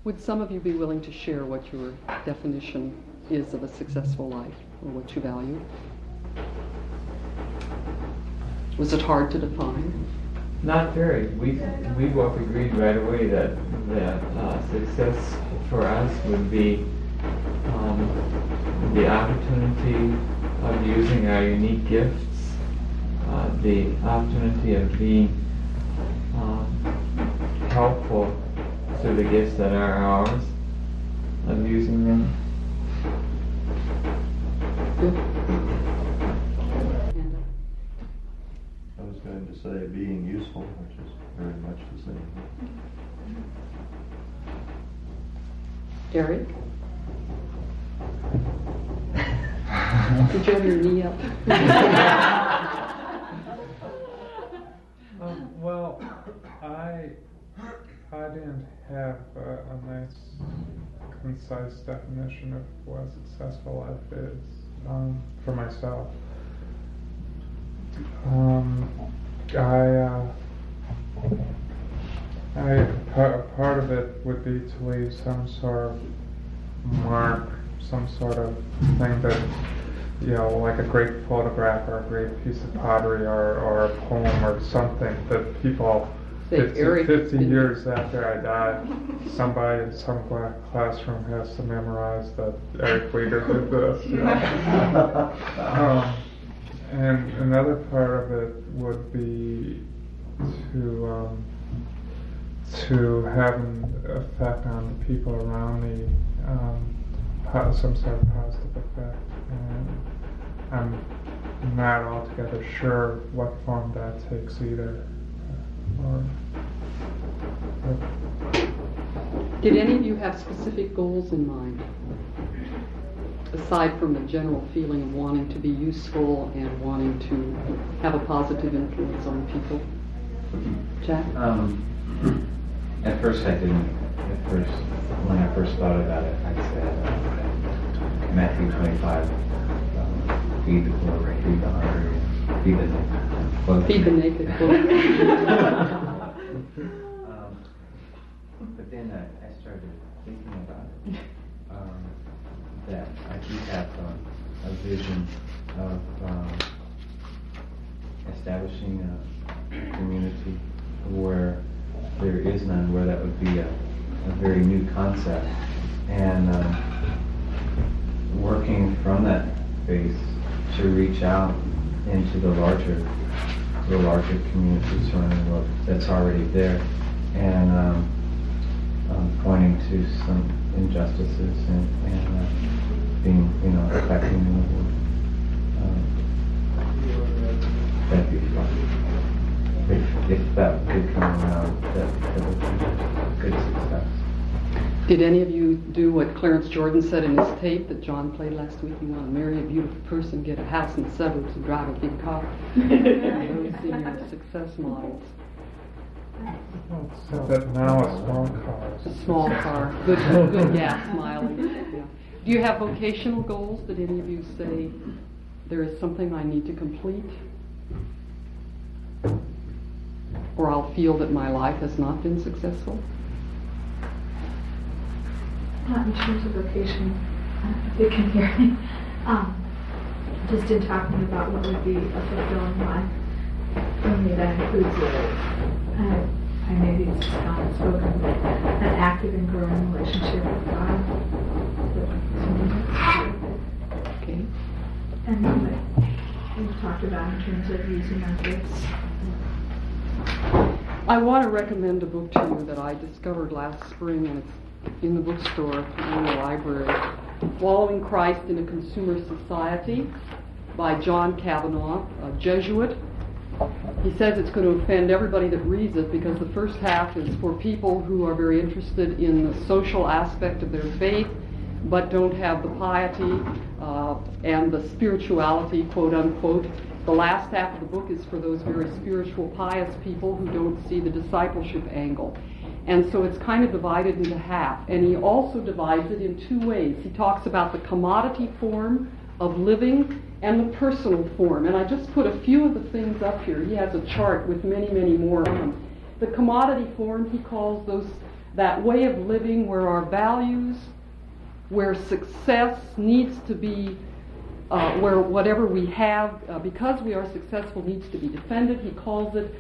Would some of you be willing to share what your definition is of a successful life, or what you value? Was it hard to define? Not very. We both agreed right away that success for us would be the opportunity of using our unique gifts, the opportunity of being helpful through the gifts that are ours, of using them. I was going to say being useful, which is very much the same. Eric? Did you have your knee up? Well, I didn't have a nice, concise definition of what a successful life is for myself. Part of it would be to leave some sort of mark, some sort of thing that, like a great photograph or a great piece of pottery or a poem or something that people, 50 years after I die, somebody in some classroom has to memorize that Eric Weger did this. And another part of it would be to have an effect on the people around me, some sort of positive effect. And I'm not altogether sure what form that takes either. Did any of you have specific goals in mind, aside from the general feeling of wanting to be useful and wanting to have a positive influence on people? Jack? At first I didn't. When I first thought about it, I said Matthew 25, feed the poor, feed the hungry, feed the naked. Feed the naked. But then I started thinking about it, that I do have a vision of establishing a community where there is none, where that would be a very new concept, and working from that base to reach out into the larger community surrounding the world that's already there, and pointing to some injustices and being, affecting the world. That'd be fun. If that could come around, that would be good success. Did any of you do what Clarence Jordan said in his tape that John played last week? You want to marry a beautiful person, get a house in the suburbs, and drive a big car. Those seem your success models. But now a small car. A small car, good gas mileage. Yeah. Do you have vocational goals? Did any of you say there is something I need to complete? Or I'll feel that my life has not been successful? Not in terms of vocation, if you can hear me. Just in talking about what would be a fulfilling life, for me that includes I maybe it's just not spoken, but an active and growing relationship with God. Okay. And then what we've talked about in terms of using our gifts. I want to recommend a book to you that I discovered last spring, and it's in the bookstore in the library, Following Christ in a Consumer Society by John Kavanaugh, a Jesuit. He says it's going to offend everybody that reads it because the first half is for people who are very interested in the social aspect of their faith but don't have the piety and the spirituality, quote unquote. The last half of the book is for those very spiritual, pious people who don't see the discipleship angle. And so it's kind of divided into half. And he also divides it in two ways. He talks about the commodity form of living and the personal form. And I just put a few of the things up here. He has a chart with many, many more on them. The commodity form he calls those that way of living where our values, where success needs to be, where whatever we have, because we are successful, needs to be defended. He calls it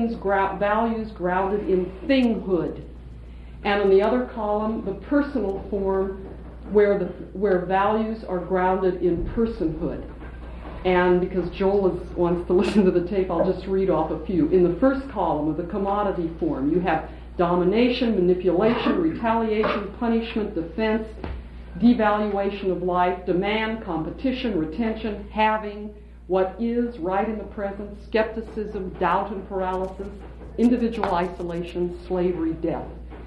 values grounded in thinghood. And in the other column, the personal form, where values are grounded in personhood. And because Joel wants to listen to the tape, I'll just read off a few. In the first column of the commodity form, you have domination, manipulation, retaliation, punishment, defense, devaluation of life, demand, competition, retention, having, what is, right in the present, skepticism, doubt and paralysis, individual isolation, slavery, death.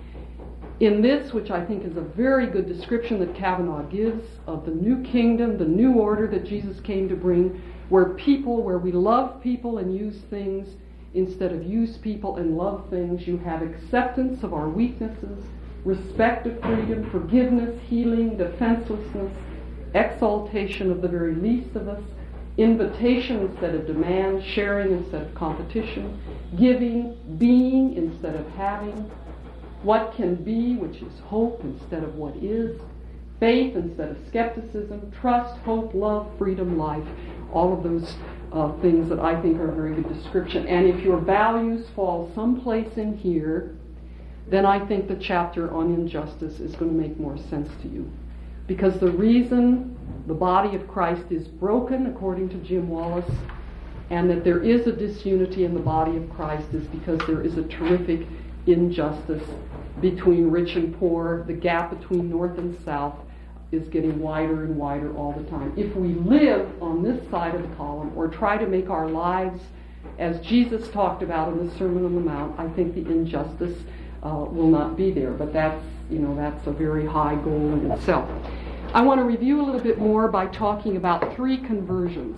In this, which I think is a very good description that Kavanaugh gives of the new kingdom, the new order that Jesus came to bring, where we love people and use things instead of use people and love things, you have acceptance of our weaknesses, respect of freedom, forgiveness, healing, defenselessness, exaltation of the very least of us, invitation instead of demand, sharing instead of competition, giving, being instead of having, what can be, which is hope instead of what is, faith instead of skepticism, trust, hope, love, freedom, life, all of those things that I think are a very good description. And if your values fall someplace in here, then I think the chapter on injustice is going to make more sense to you. Because the reason the body of Christ is broken, according to Jim Wallace, and that there is a disunity in the body of Christ is because there is a terrific injustice between rich and poor. The gap between north and south is getting wider and wider all the time. If we live on this side of the column or try to make our lives as Jesus talked about in the Sermon on the Mount, I think the injustice will not be there. But that's a very high goal in itself. I want to review a little bit more by talking about 3 conversions.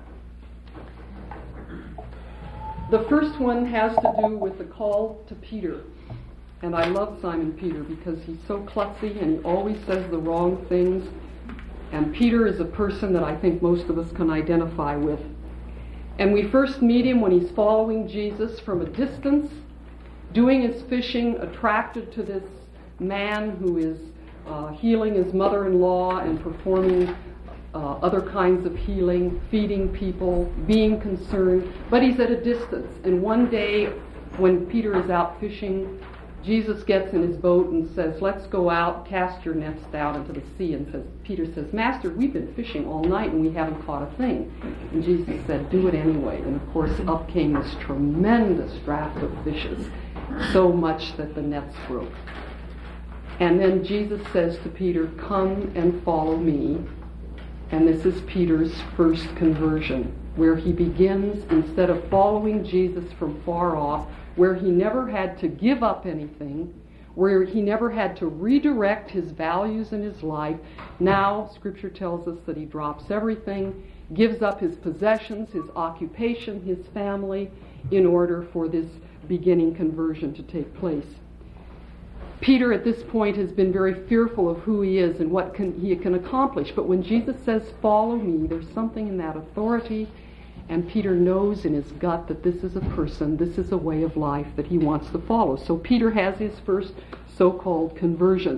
The first one has to do with the call to Peter. And I love Simon Peter because he's so klutzy and he always says the wrong things. And Peter is a person that I think most of us can identify with. And we first meet him when he's following Jesus from a distance, doing his fishing, attracted to this man who is healing his mother-in-law and performing other kinds of healing, feeding people, being concerned. But he's at a distance. And one day when Peter is out fishing, Jesus gets in his boat and says, "Let's go out, cast your nets down into the sea." And Peter says, "Master, we've been fishing all night and we haven't caught a thing." And Jesus said, "Do it anyway." And of course, up came this tremendous draft of fishes, so much that the nets broke. And then Jesus says to Peter, "Come and follow me." And this is Peter's first conversion, where he begins, instead of following Jesus from far off, where he never had to give up anything, where he never had to redirect his values in his life. Now, Scripture tells us that he drops everything, gives up his possessions, his occupation, his family, in order for this beginning conversion to take place. Peter, at this point, has been very fearful of who he is and what he can accomplish. But when Jesus says, "Follow me," there's something in that authority. And Peter knows in his gut that this is a person, this is a way of life that he wants to follow. So Peter has his first so-called conversion.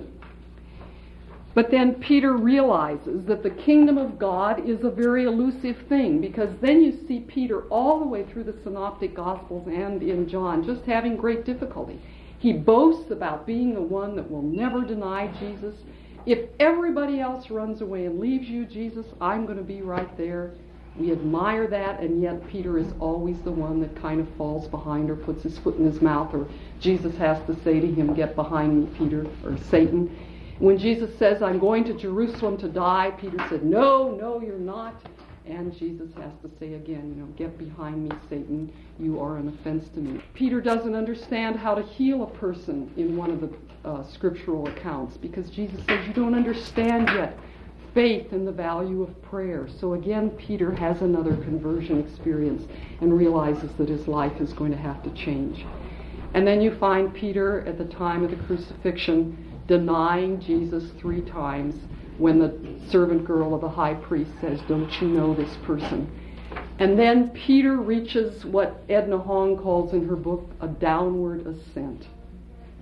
But then Peter realizes that the kingdom of God is a very elusive thing, because then you see Peter all the way through the Synoptic Gospels and in John just having great difficulty. He boasts about being the one that will never deny Jesus. If everybody else runs away and leaves you, Jesus, I'm going to be right there. We admire that, and yet Peter is always the one that kind of falls behind or puts his foot in his mouth, or Jesus has to say to him, "Get behind me, Peter," or Satan. When Jesus says, "I'm going to Jerusalem to die," Peter said, No, you're not. And Jesus has to say again, "Get behind me, Satan. You are an offense to me." Peter doesn't understand how to heal a person in one of the scriptural accounts, because Jesus says, "You don't understand yet faith and the value of prayer." So again, Peter has another conversion experience and realizes that his life is going to have to change. And then you find Peter at the time of the crucifixion denying Jesus 3 times when the servant girl of the high priest says, "Don't you know this person?" And then Peter reaches what Edna Hong calls in her book a downward ascent.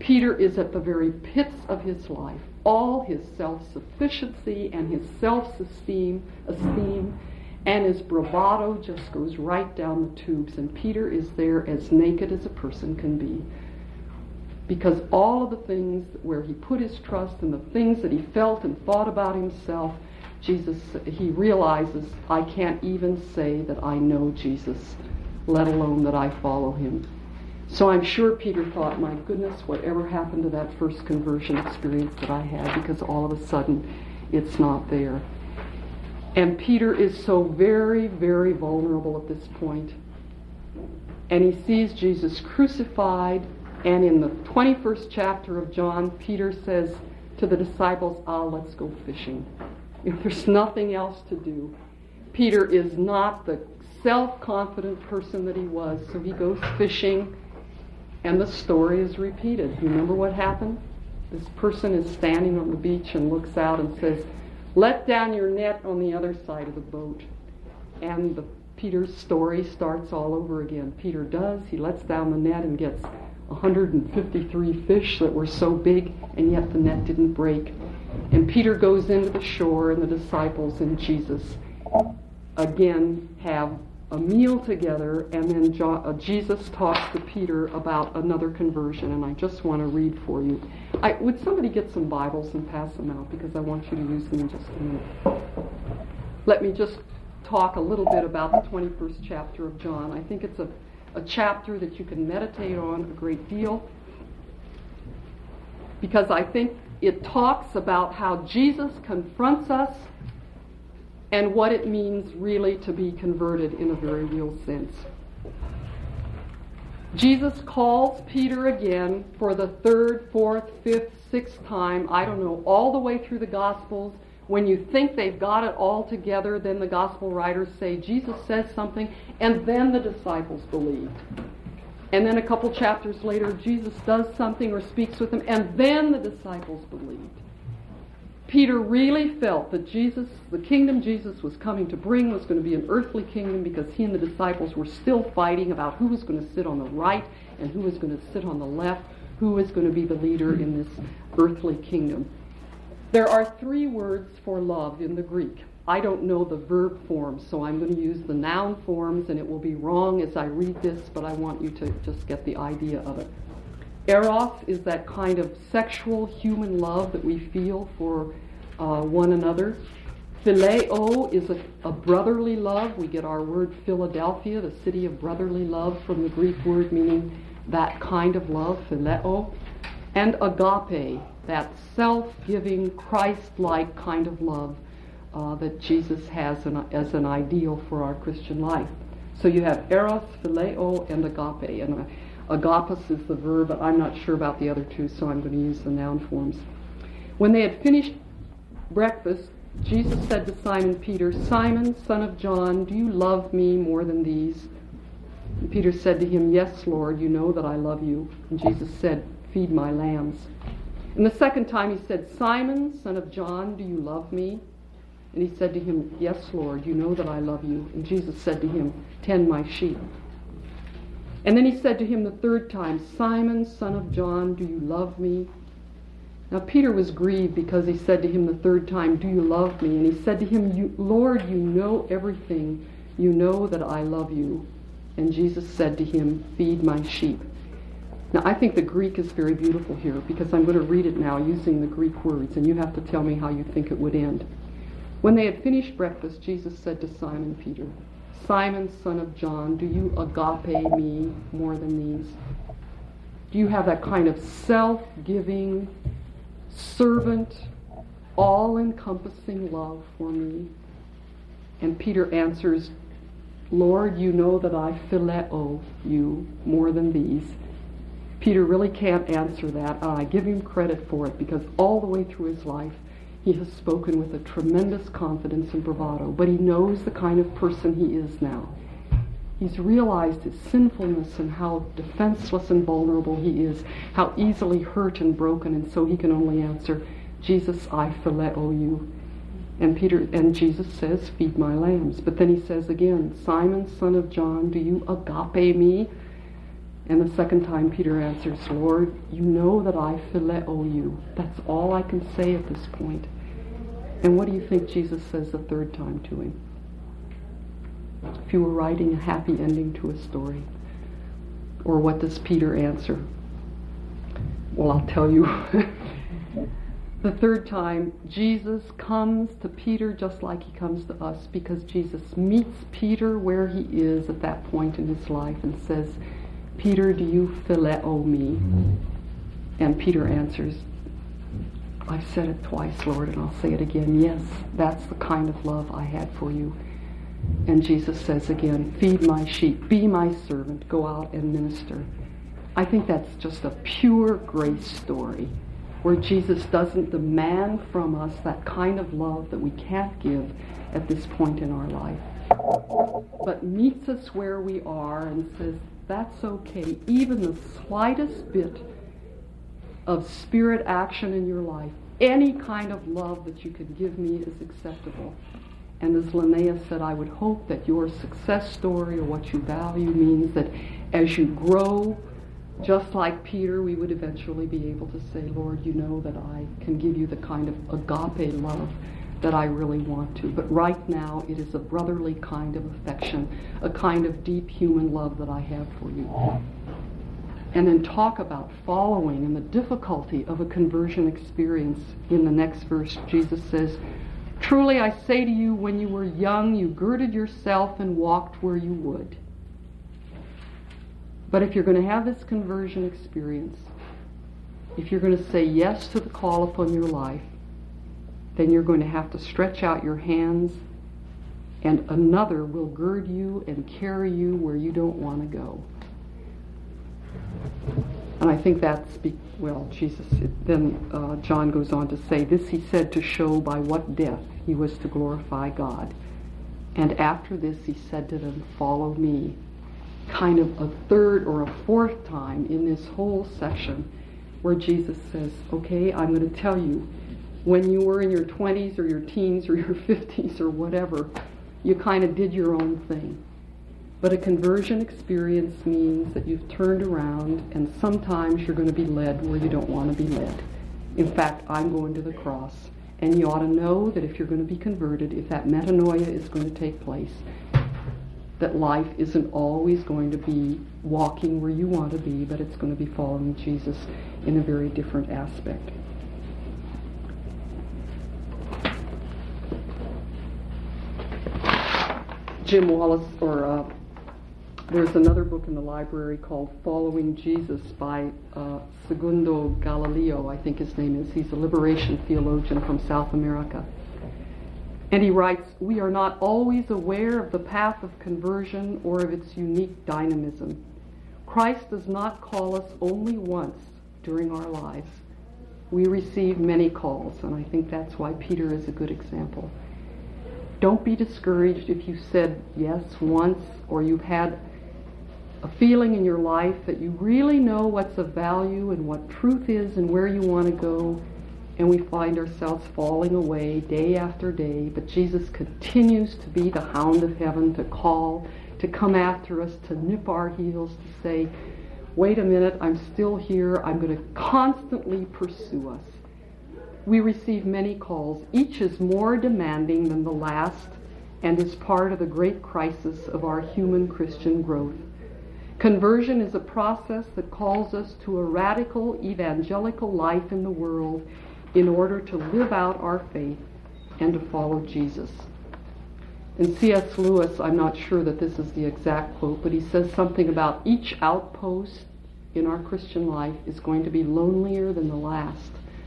Peter is at the very pits of his life. All his self-sufficiency and his self-esteem and his bravado just goes right down the tubes, and Peter is there as naked as a person can be. Because all of the things where he put his trust and the things that he felt and thought about himself, he realizes, I can't even say that I know Jesus, let alone that I follow him. So I'm sure Peter thought, my goodness, whatever happened to that first conversion experience that I had, because all of a sudden it's not there. And Peter is so very, very vulnerable at this point. And he sees Jesus crucified, and in the 21st chapter of John, Peter says to the disciples, let's go fishing. If there's nothing else to do. Peter is not the self-confident person that he was, so he goes fishing, and the story is repeated. You remember what happened? This person is standing on the beach and looks out and says, let down your net on the other side of the boat. And Peter's story starts all over again. Peter does. He lets down the net and gets 153 fish that were so big, and yet the net didn't break. And Peter goes into the shore, and the disciples and Jesus again have a meal together, and then Jesus talks to Peter about another conversion, and I just want to read for you. Would somebody get some Bibles and pass them out, because I want you to use them in just a minute. Let me just talk a little bit about the 21st chapter of John. I think it's a chapter that you can meditate on a great deal, because I think it talks about how Jesus confronts us and what it means really to be converted in a very real sense. Jesus calls Peter again for the third, fourth, fifth, sixth time, I don't know, all the way through the Gospels. When you think they've got it all together, then the Gospel writers say Jesus says something, and then the disciples believed. And then a couple chapters later, Jesus does something or speaks with them, and then the disciples believed. Peter really felt that the kingdom Jesus was coming to bring was going to be an earthly kingdom, because he and the disciples were still fighting about who was going to sit on the right and who was going to sit on the left, who was going to be the leader in this earthly kingdom. There are 3 words for love in the Greek. I don't know the verb forms, so I'm going to use the noun forms, and it will be wrong as I read this, but I want you to just get the idea of it. Eros is that kind of sexual human love that we feel for one another. Phileo is a brotherly love. We get our word Philadelphia, the city of brotherly love, from the Greek word meaning that kind of love, phileo. And agape, that self-giving, Christ-like kind of love that Jesus has as an ideal for our Christian life. So you have eros, phileo, and agape. And agapos is the verb, but I'm not sure about the other 2, so I'm going to use the noun forms. When they had finished breakfast, Jesus said to Simon Peter, Simon, son of John, do you love me more than these? And Peter said to him, yes, Lord, you know that I love you. And Jesus said, feed my lambs. And the second time he said, Simon, son of John, do you love me? And he said to him, yes, Lord, you know that I love you. And Jesus said to him, tend my sheep. And then he said to him the third time, Simon, son of John, do you love me? Now Peter was grieved because he said to him the third time, do you love me? And he said to him, Lord, you know everything. You know that I love you. And Jesus said to him, feed my sheep. Now I think the Greek is very beautiful here, because I'm going to read it now using the Greek words, and you have to tell me how you think it would end. When they had finished breakfast, Jesus said to Simon Peter, Simon, son of John, do you agape me more than these? Do you have that kind of self-giving, servant, all-encompassing love for me? And Peter answers, Lord, you know that I phileo you more than these. Peter really can't answer that, and I give him credit for it, because all the way through his life he has spoken with a tremendous confidence and bravado, but he knows the kind of person he is now. He's realized his sinfulness and how defenseless and vulnerable he is, how easily hurt and broken, and so he can only answer, Jesus, I phileo you. And Jesus says, feed my lambs. But then he says again, Simon, son of John, do you agape me? And the second time Peter answers, Lord, you know that I phileo you. That's all I can say at this point. And what do you think Jesus says the third time to him? If you were writing a happy ending to a story, or what does Peter answer? Well, I'll tell you. The third time, Jesus comes to Peter just like he comes to us, because Jesus meets Peter where he is at that point in his life and says, Peter, do you phileo me? And Peter answers, I've said it twice, Lord, and I'll say it again. Yes, that's the kind of love I had for you. And Jesus says again, feed my sheep, be my servant, go out and minister. I think that's just a pure grace story, where Jesus doesn't demand from us that kind of love that we can't give at this point in our life, but meets us where we are and says, that's okay. Even the slightest bit of spirit action in your life, any kind of love that you can give me is acceptable. And as Linnea said, I would hope that your success story or what you value means that as you grow, just like Peter, we would eventually be able to say, Lord, you know that I can give you the kind of agape love that I really want to. But right now, it is a brotherly kind of affection, a kind of deep human love that I have for you. And then talk about following and the difficulty of a conversion experience. In the next verse, Jesus says, truly I say to you, when you were young, you girded yourself and walked where you would. But if you're going to have this conversion experience, if you're going to say yes to the call upon your life, then you're going to have to stretch out your hands, and another will gird you and carry you where you don't want to go. And I think that's, Jesus, then John goes on to say, this he said to show by what death he was to glorify God. And after this he said to them, follow me. Kind of a third or a fourth time in this whole section where Jesus says, okay, I'm going to tell you, when you were in your 20s or your teens or your 50s or whatever, you kind of did your own thing. But a conversion experience means that you've turned around, and sometimes you're going to be led where you don't want to be led. In fact, I'm going to the cross. And you ought to know that if you're going to be converted, if that metanoia is going to take place, that life isn't always going to be walking where you want to be, but it's going to be following Jesus in a very different aspect. Jim Wallace, there's another book in the library called Following Jesus by Segundo Galileo, I think his name is. He's a liberation theologian from South America. And he writes, we are not always aware of the path of conversion or of its unique dynamism. Christ does not call us only once during our lives. We receive many calls, and I think that's why Peter is a good example. Don't be discouraged if you said yes once, or you've had a feeling in your life that you really know what's of value and what truth is and where you want to go, and we find ourselves falling away day after day, but Jesus continues to be the hound of heaven, to call, to come after us, to nip our heels, to say, wait a minute, I'm still here, I'm going to constantly pursue us. We receive many calls. Each is more demanding than the last and is part of the great crisis of our human Christian growth. Conversion is a process that calls us to a radical evangelical life in the world in order to live out our faith and to follow Jesus. And C.S. Lewis, I'm not sure that this is the exact quote, but he says something about each outpost in our Christian life is going to be lonelier than the last.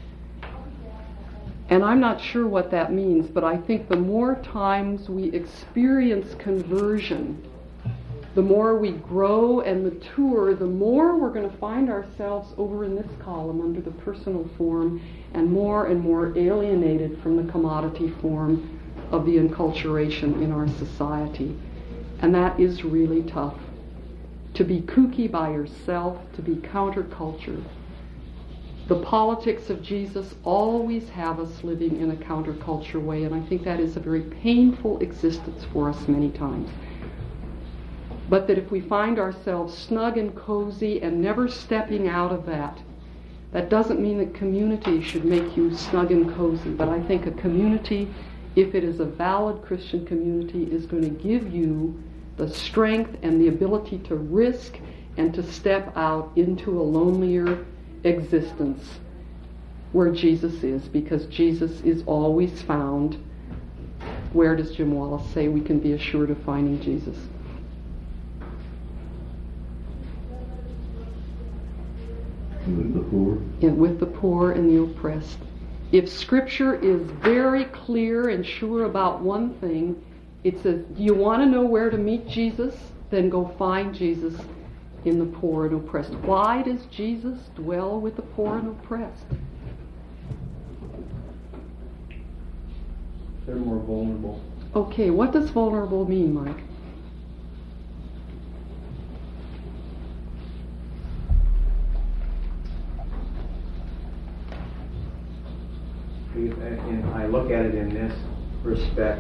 And I'm not sure what that means, but I think the more times we experience conversion, the more we grow and mature, the more we're going to find ourselves over in this column under the personal form and more alienated from the commodity form of the enculturation in our society. And that is really tough. To be kooky by yourself, to be counterculture. The politics of Jesus always have us living in a counterculture way, and I think that is a very painful existence for us many times. But that if we find ourselves snug and cozy and never stepping out of that, that doesn't mean that community should make you snug and cozy. But I think a community, if it is a valid Christian community, is going to give you the strength and the ability to risk and to step out into a lonelier existence where Jesus is, because Jesus is always found. Where does Jim Wallace say we can be assured of finding Jesus? With the poor. With the poor and the oppressed. If Scripture is very clear and sure about one thing, it says, do you want to know where to meet Jesus? Then go find Jesus in the poor and oppressed. Why does Jesus dwell with the poor and oppressed? They're more vulnerable. Okay, what does vulnerable mean, Mike? And I look at it in this respect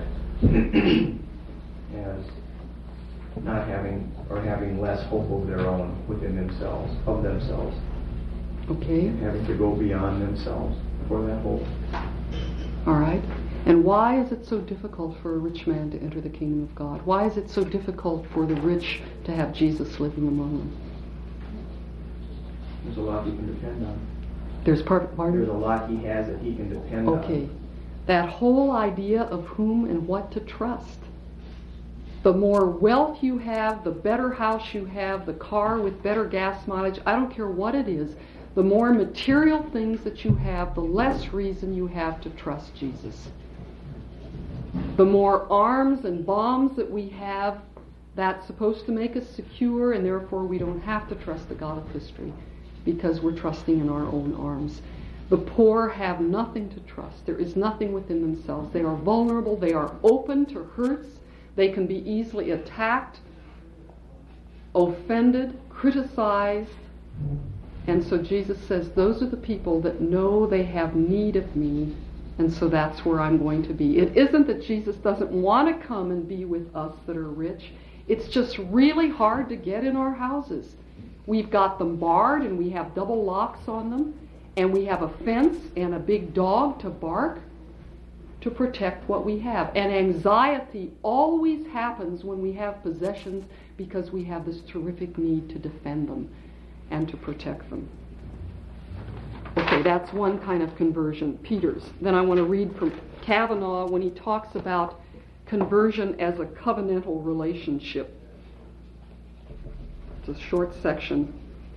as not having or having less hope of their own within themselves, of themselves. Okay. And having to go beyond themselves for that hope. All right. And why is it so difficult for a rich man to enter the kingdom of God? Why is it so difficult for the rich to have Jesus living among them? There's a lot he can depend on. There's a lot he has that he can depend on. Okay. That whole idea of whom and what to trust. The more wealth you have, the better house you have, the car with better gas mileage, I don't care what it is, the more material things that you have, the less reason you have to trust Jesus. The more arms and bombs that we have, that's supposed to make us secure, and therefore we don't have to trust the God of history because we're trusting in our own arms. The poor have nothing to trust. There is nothing within themselves. They are vulnerable. They are open to hurts. They can be easily attacked, offended, criticized. And so Jesus says, those are the people that know they have need of me, and so that's where I'm going to be. It isn't that Jesus doesn't want to come and be with us that are rich. It's just really hard to get in our houses. We've got them barred, and we have double locks on them, and we have a fence and a big dog to bark to protect what we have. And anxiety always happens when we have possessions because we have this terrific need to defend them and to protect them. Okay, that's one kind of conversion, Peter's. Then I want to read from Kavanaugh when he talks about conversion as a covenantal relationship. It's a short section.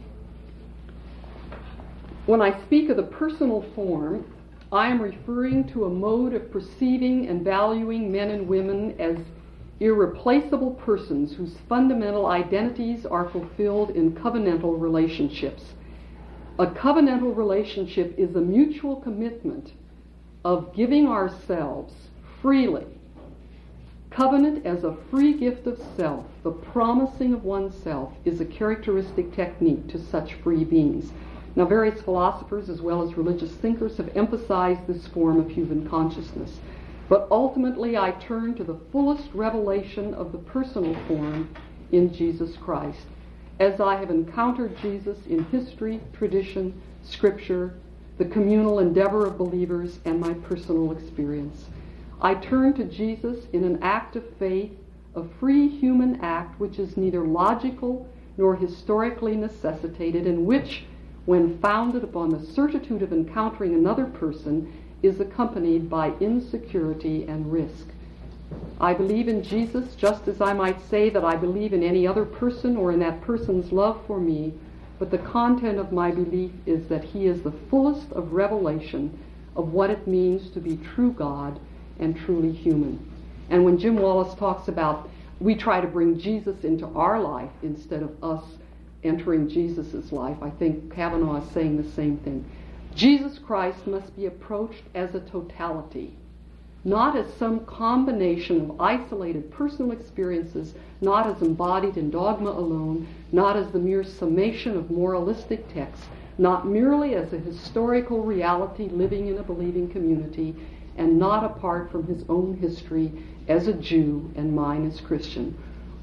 When I speak of the personal form, I am referring to a mode of perceiving and valuing men and women as irreplaceable persons whose fundamental identities are fulfilled in covenantal relationships. A covenantal relationship is a mutual commitment of giving ourselves freely. Covenant as a free gift of self, the promising of oneself, is a characteristic technique to such free beings. Now, various philosophers as well as religious thinkers have emphasized this form of human consciousness. But ultimately, I turn to the fullest revelation of the personal form in Jesus Christ, as I have encountered Jesus in history, tradition, scripture, the communal endeavor of believers, and my personal experience. I turn to Jesus in an act of faith, a free human act which is neither logical nor historically necessitated, and which, when founded upon the certitude of encountering another person, is accompanied by insecurity and risk. I believe in Jesus just as I might say that I believe in any other person or in that person's love for me, but the content of my belief is that he is the fullest of revelation of what it means to be true God and truly human. And when Jim Wallace talks about we try to bring Jesus into our life instead of us entering Jesus' life, I think Kavanaugh is saying the same thing. Jesus Christ must be approached as a totality, not as some combination of isolated personal experiences, not as embodied in dogma alone, not as the mere summation of moralistic texts, not merely as a historical reality living in a believing community, and not apart from his own history as a Jew and mine as Christian.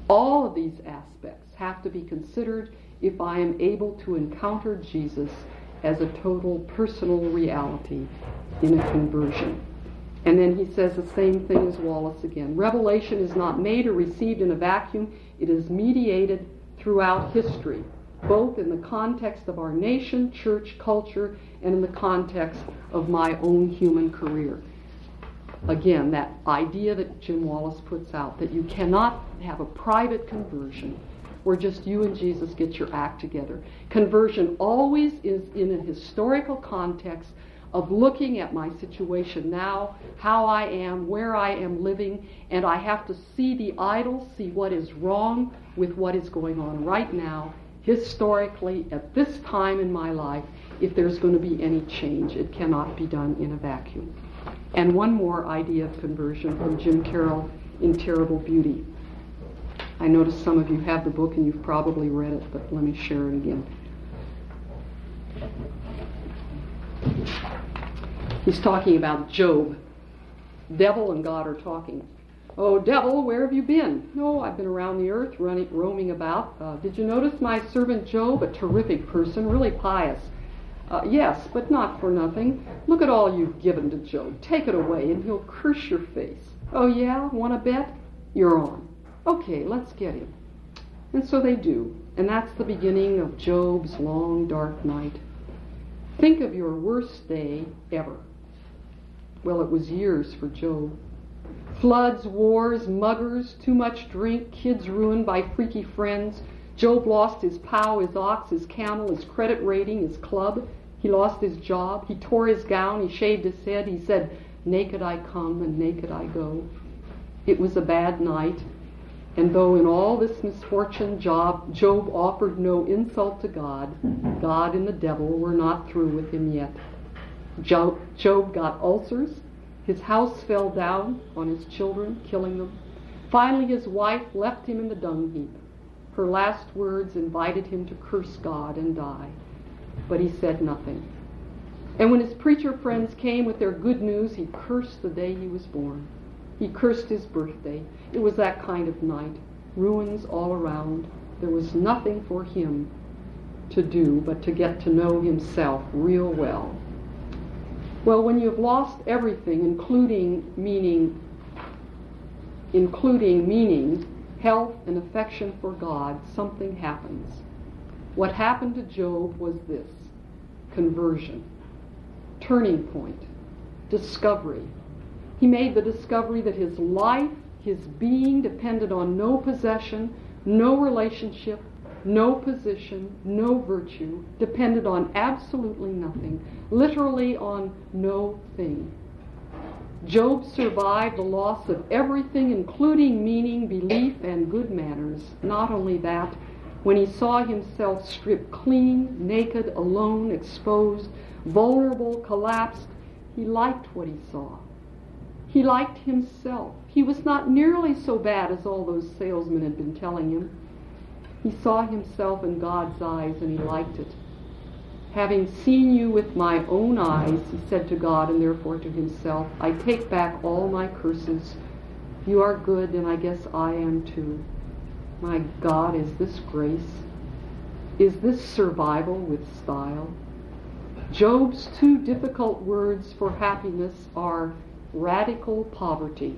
All of these aspects have to be considered if I am able to encounter Jesus as a total personal reality in a conversion. And then he says the same thing as Wallace again. Revelation is not made or received in a vacuum. It is mediated throughout history, both in the context of our nation, church, culture, and in the context of my own human career. Again, that idea that Jim Wallace puts out, that you cannot have a private conversion where just you and Jesus get your act together. Conversion always is in a historical context of looking at my situation now, how I am, where I am living, and I have to see the idol, see what is wrong with what is going on right now, historically, at this time in my life, if there's going to be any change. It cannot be done in a vacuum. And one more idea of conversion from Jim Carroll in Terrible Beauty. I notice some of you have the book and you've probably read it, but let me share it again. He's talking about Job. Devil and God are talking. Oh, devil, where have you been? Oh, I've been around the earth, roaming about. Did you notice my servant Job? A terrific person, really pious. Yes, but not for nothing. Look at all you've given to Job. Take it away and he'll curse your face. Oh yeah, want to bet? You're on. Okay, let's get him. And so they do. And that's the beginning of Job's long, dark night. Think of your worst day ever. Well, it was years for Job. Floods, wars, muggers, too much drink, kids ruined by freaky friends. Job lost his plow, his ox, his camel, his credit rating, his club. He lost his job. He tore his gown. He shaved his head. He said, "Naked I come and naked I go." It was a bad night. And though in all this misfortune Job offered no insult to God, God and the devil were not through with him yet. Job got ulcers. His house fell down on his children, killing them. Finally, his wife left him in the dung heap. Her last words invited him to curse God and die. But he said nothing. And when his preacher friends came with their good news, he cursed the day he was born. He cursed his birthday. It was that kind of night. Ruins all around. There was nothing for him to do but to get to know himself real well. Well, when you've lost everything, including meaning, health and affection for God, something happens. What happened to Job was this: conversion, turning point, discovery. He made the discovery that his life, his being, depended on no possession, no relationship, no position, no virtue, depended on absolutely nothing, literally on no thing. Job survived the loss of everything, including meaning, belief, and good manners. Not only that, when he saw himself stripped clean, naked, alone, exposed, vulnerable, collapsed, he liked what he saw. He liked himself. He was not nearly so bad as all those salesmen had been telling him. He saw himself in God's eyes and he liked it. Having seen you with my own eyes, he said to God and therefore to himself, I take back all my curses. You are good and I guess I am too. My God, is this grace? Is this survival with style? Job's two difficult words for happiness are radical poverty.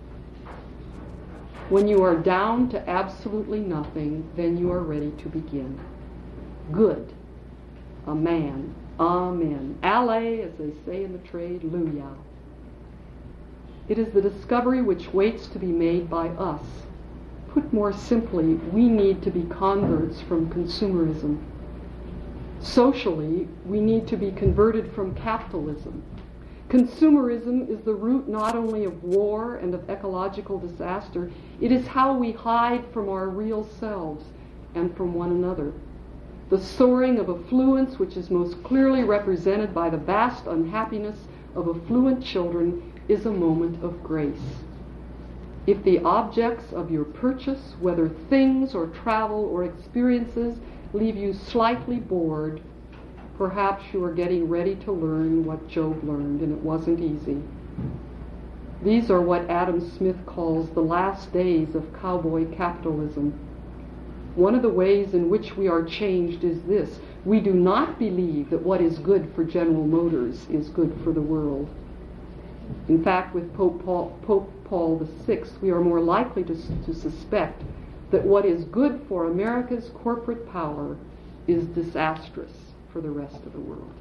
When you are down to absolutely nothing, then you are ready to begin. Good. A man. Amen. Allez, as they say in the trade, Luya. It is the discovery which waits to be made by us. Put more simply, we need to be converts from consumerism. Socially, we need to be converted from capitalism. Consumerism is the root not only of war and of ecological disaster, it is how we hide from our real selves and from one another. The soaring of affluence, which is most clearly represented by the vast unhappiness of affluent children, is a moment of grace. If the objects of your purchase, whether things or travel or experiences, leave you slightly bored, perhaps you are getting ready to learn what Job learned, and it wasn't easy. These are what Adam Smith calls the last days of cowboy capitalism. One of the ways in which we are changed is this: we do not believe that what is good for General Motors is good for the world. In fact, with Pope Paul VI, we are more likely to suspect that what is good for America's corporate power is disastrous for the rest of the world.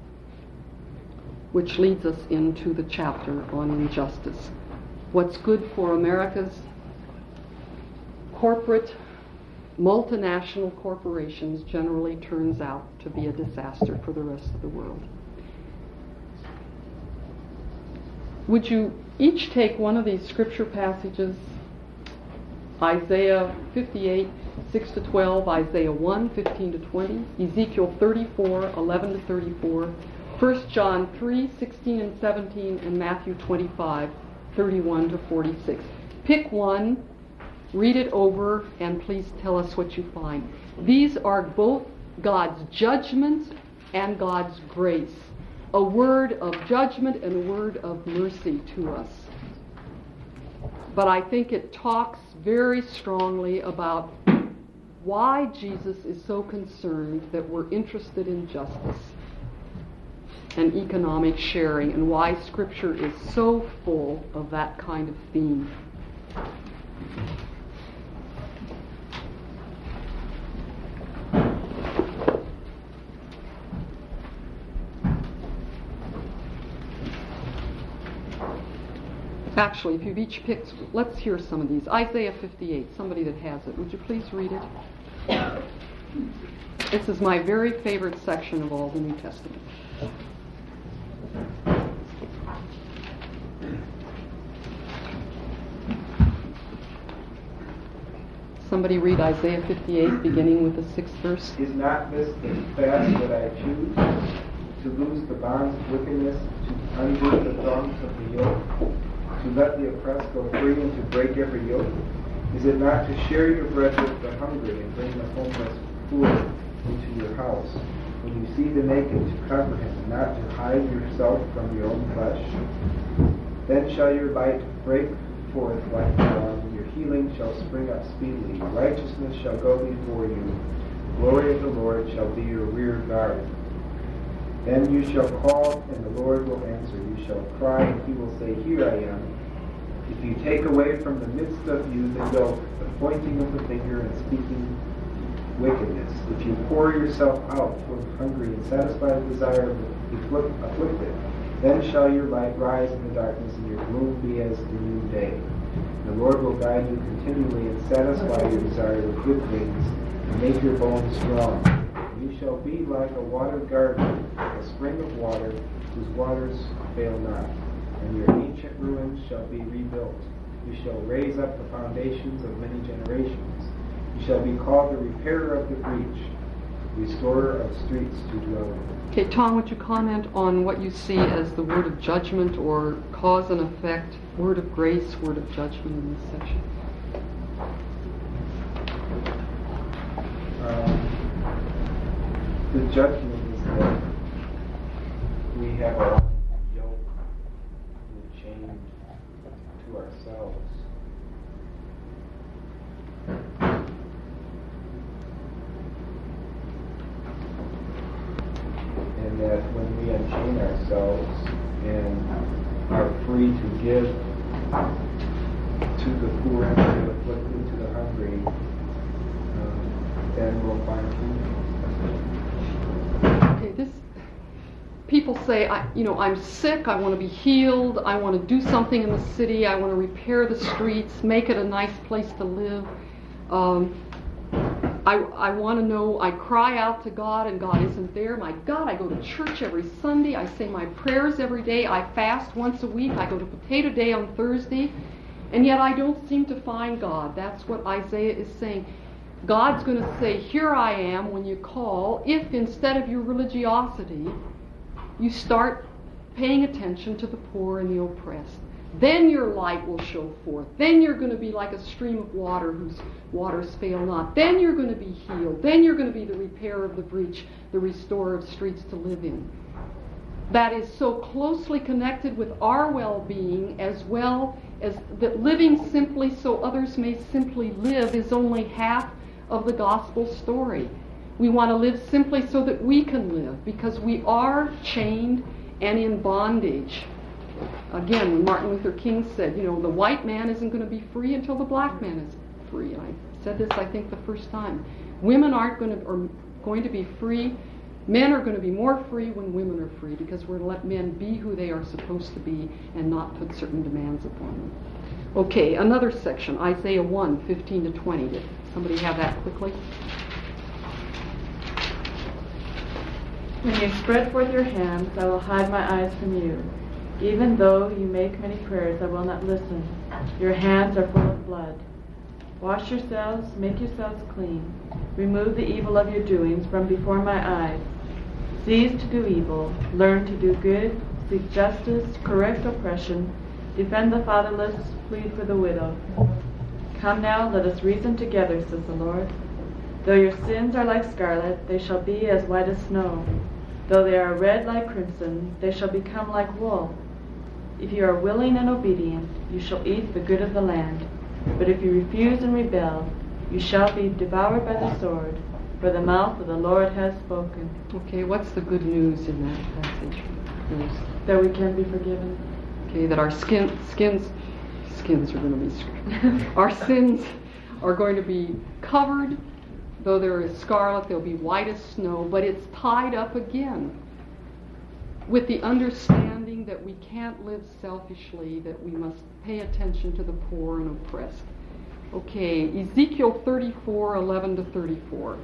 Which leads us into the chapter on injustice. What's good for America's corporate, multinational corporations generally turns out to be a disaster for the rest of the world. Would you each take one of these scripture passages? Isaiah 58, 6 to 12, Isaiah 1, 15 to 20, Ezekiel 34, 11 to 34, 1 John 3, 16 and 17, and Matthew 25, 31 to 46. Pick one, read it over, and please tell us what you find. These are both God's judgment and God's grace. A word of judgment and a word of mercy to us. But I think it talks very strongly about why Jesus is so concerned that we're interested in justice and economic sharing, and why Scripture is so full of that kind of theme. Actually, if you've each picked, let's hear some of these. Isaiah 58, somebody that has it. Would you please read it? This is my very favorite section of all the New Testament. Somebody read Isaiah 58, beginning with the 6th verse. Is not this the fast that I choose, to loose the bonds of wickedness, to undo the thongs of the yoke, to let the oppressed go free, and to break every yoke? Is it not to share your bread with the hungry, and bring the homeless poor into your house? When you see the naked, to cover him, and not to hide yourself from your own flesh? Then shall your light break forth like the dawn, and your healing shall spring up speedily. Righteousness shall go before you. The glory of the Lord shall be your rear guard. Then you shall call, and the Lord will answer. You shall cry, and he will say, Here I am. If you take away from the midst of you the yoke, the pointing of the finger and speaking wickedness, if you pour yourself out for the hungry and satisfy the desire of the afflicted, then shall your light rise in the darkness, and your gloom be as the noonday. The Lord will guide you continually and satisfy your desire with good things, and make your bones strong. You shall be like a watered garden, a spring of water, whose waters fail not. And your ancient ruins shall be rebuilt. You shall raise up the foundations of many generations. You shall be called the repairer of the breach, restorer of streets to dwell in. Okay, Tom, would you comment on what you see as the word of judgment or cause and effect, word of grace, word of judgment in this section? The judgment is that we have our own yoke and chained to ourselves. And that when we unchain ourselves and are free to give to the poor and to the afflicted, to the hungry, then we'll find freedom. Okay, people say, I'm sick, I want to be healed, I want to do something in the city, I want to repair the streets, make it a nice place to live. I want to know, I cry out to God and God isn't there. My God, I go to church every Sunday, I say my prayers every day, I fast once a week, I go to Potato Day on Thursday, and yet I don't seem to find God. That's what Isaiah is saying. God's going to say, here I am when you call, if instead of your religiosity, you start paying attention to the poor and the oppressed. Then your light will show forth. Then you're going to be like a stream of water whose waters fail not. Then you're going to be healed. Then you're going to be the repairer of the breach, the restorer of streets to live in. that is so closely connected with our well-being, as well as that living simply so others may simply live is only half of the gospel story. We want to live simply so that we can live, because we are chained and in bondage. Again, when Martin Luther King said, the white man isn't going to be free until the black man is free. And I said this, I think, the first time. Women are going to be free. Men are going to be more free when women are free, because we're going to let men be who they are supposed to be and not put certain demands upon them. Okay, another section, Isaiah 1, 15 to 20. Did somebody have that quickly? When you spread forth your hands, I will hide my eyes from you. Even though you make many prayers, I will not listen. Your hands are full of blood. Wash yourselves, make yourselves clean. Remove the evil of your doings from before my eyes. Cease to do evil, learn to do good, seek justice, correct oppression, defend the fatherless, plead for the widow. Come now, let us reason together, says the Lord. Though your sins are like scarlet, they shall be as white as snow. Though they are red like crimson, they shall become like wool. If you are willing and obedient, you shall eat the good of the land. But if you refuse and rebel, you shall be devoured by the sword, for the mouth of the Lord has spoken. Okay, what's the good news in that passage? That we can be forgiven. Okay, that our skins are going to be our sins are going to be covered. Though there is scarlet, they'll be white as snow, but it's tied up again with the understanding that we can't live selfishly, that we must pay attention to the poor and oppressed. Okay, Ezekiel 34, 11 to 34.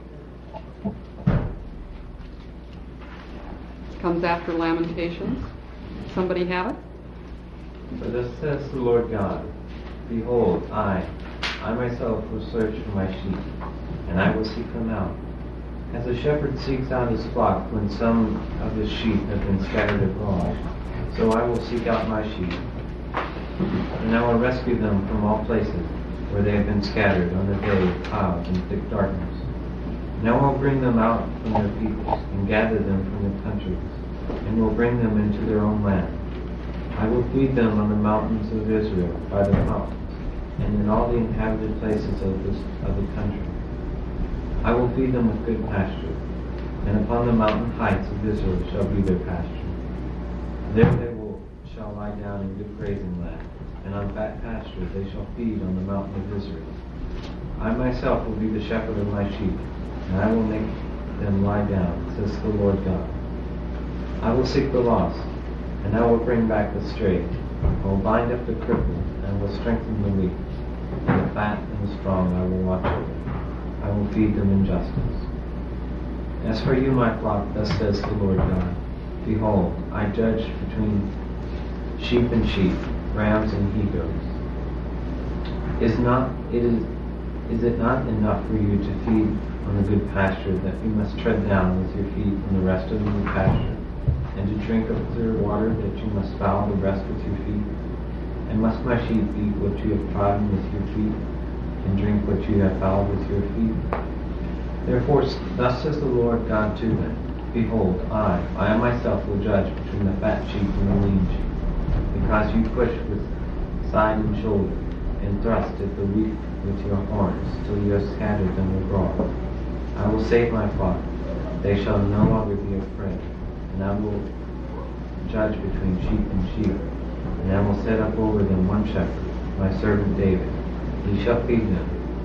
Comes after Lamentations. Somebody have it? For thus says the Lord God, behold, I myself will search for my sheep, and I will seek them out. As a shepherd seeks out his flock when some of his sheep have been scattered abroad, so I will seek out my sheep, and I will rescue them from all places where they have been scattered on the day of clouds and thick darkness. And I will bring them out from their peoples, and gather them from their countries, and will bring them into their own land. I will feed them on the mountains of Israel by the mountains, and in all the inhabited places of the country. I will feed them with good pasture, and upon the mountain heights of Israel shall be their pasture. There they shall lie down in good grazing land, and on fat pasture they shall feed on the mountain of Israel. I myself will be the shepherd of my sheep, and I will make them lie down, says the Lord God. I will seek the lost, and I will bring back the strayed. I will bind up the crippled, and will strengthen the weak. And the fat and the strong I will watch over. I will feed them in justice. As for you, my flock, thus says the Lord God, behold, I judge between sheep and sheep, rams and he-goats. Is it not enough for you to feed on the good pasture, that you must tread down with your feet on the rest of the good pasture, and to drink of clear water, that you must foul the rest with your feet? And must my sheep eat what you have trodden with your feet, and drink what you have fouled with your feet? Therefore, thus says the Lord God to them, behold, I myself will judge between the fat sheep and the lean sheep, because you push with side and shoulder, and thrust at the weak with your horns, till you have scattered them abroad. I will save my flock, they shall no longer be a prey, and I will judge between sheep and sheep, and I will set up over them one shepherd, my servant David. He shall feed them,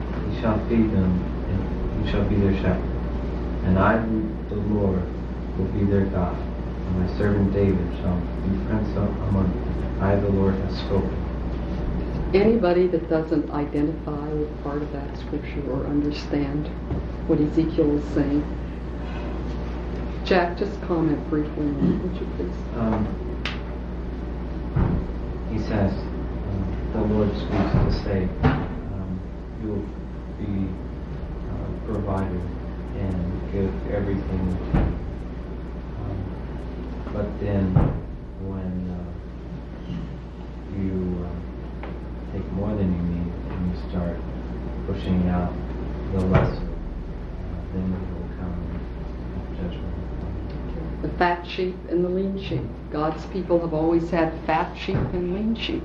and he shall be their shepherd. And I, the Lord, will be their God, and my servant David shall be prince among them. I, the Lord, have spoken. Anybody that doesn't identify with part of that scripture or understand what Ezekiel is saying? Jack, just comment briefly on it, would you please? He says, the Lord speaks to say, you will be provided and give everything. But then when you take more than you need and you start pushing out the lesser, then it will come judgment. The fat sheep and the lean sheep. God's people have always had fat sheep and lean sheep.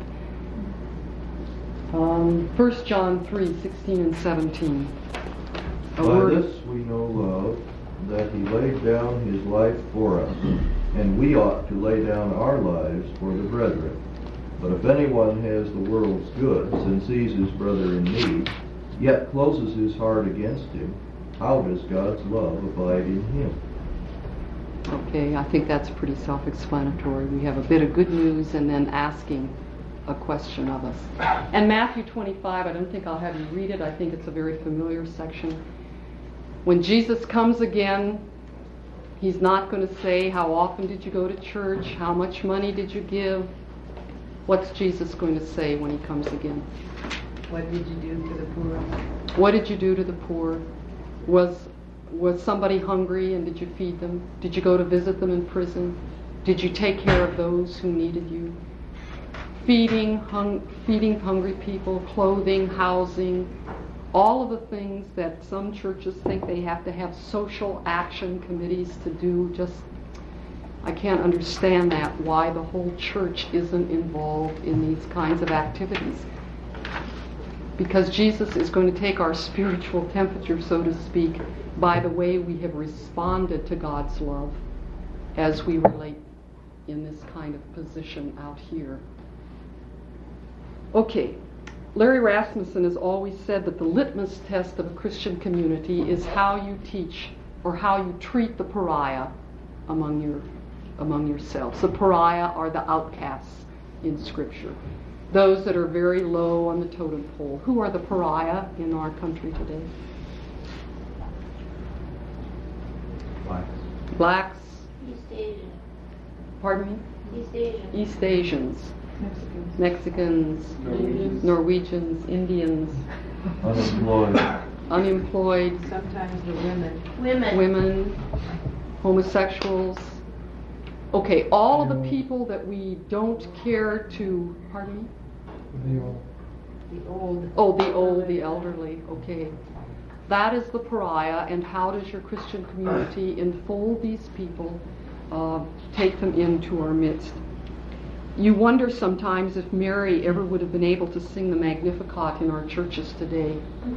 1 John 3:16 and 17. A By word. this we know love, that he laid down his life for us, and we ought to lay down our lives for the brethren. But if anyone has the world's goods and sees his brother in need, yet closes his heart against him, how does God's love abide in him? Okay, I think that's pretty self-explanatory. We have a bit of good news and then asking a question of us. And Matthew 25, I don't think I'll have you read it. I think it's a very familiar section. When Jesus comes again, he's not going to say, how often did you go to church? How much money did you give? What's Jesus going to say when he comes again? What did you do to the poor? What did you do to the poor? Was somebody hungry and did you feed them? Did you go to visit them in prison? Did you take care of those who needed you? Feeding hungry people, clothing, housing, all of the things that some churches think they have to have social action committees to do. Just, I can't understand that, why the whole church isn't involved in these kinds of activities. Because Jesus is going to take our spiritual temperature, so to speak, by the way we have responded to God's love as we relate in this kind of position out here. Okay, Larry Rasmussen has always said that the litmus test of a Christian community is how you teach or how you treat the pariah among yourselves. The pariah are the outcasts in Scripture, those that are very low on the totem pole. Who are the pariah in our country today? Blacks. East Asian. Pardon me? East Asian. East Asians. Mexicans, Norwegians, Indians, unemployed, Sometimes the women. women, homosexuals. Okay, all of the people that we don't care to, pardon me? The old. Oh, the old, the elderly, okay. That is the pariah, and how does your Christian community enfold these people, take them into our midst? You wonder sometimes if Mary ever would have been able to sing the Magnificat in our churches today.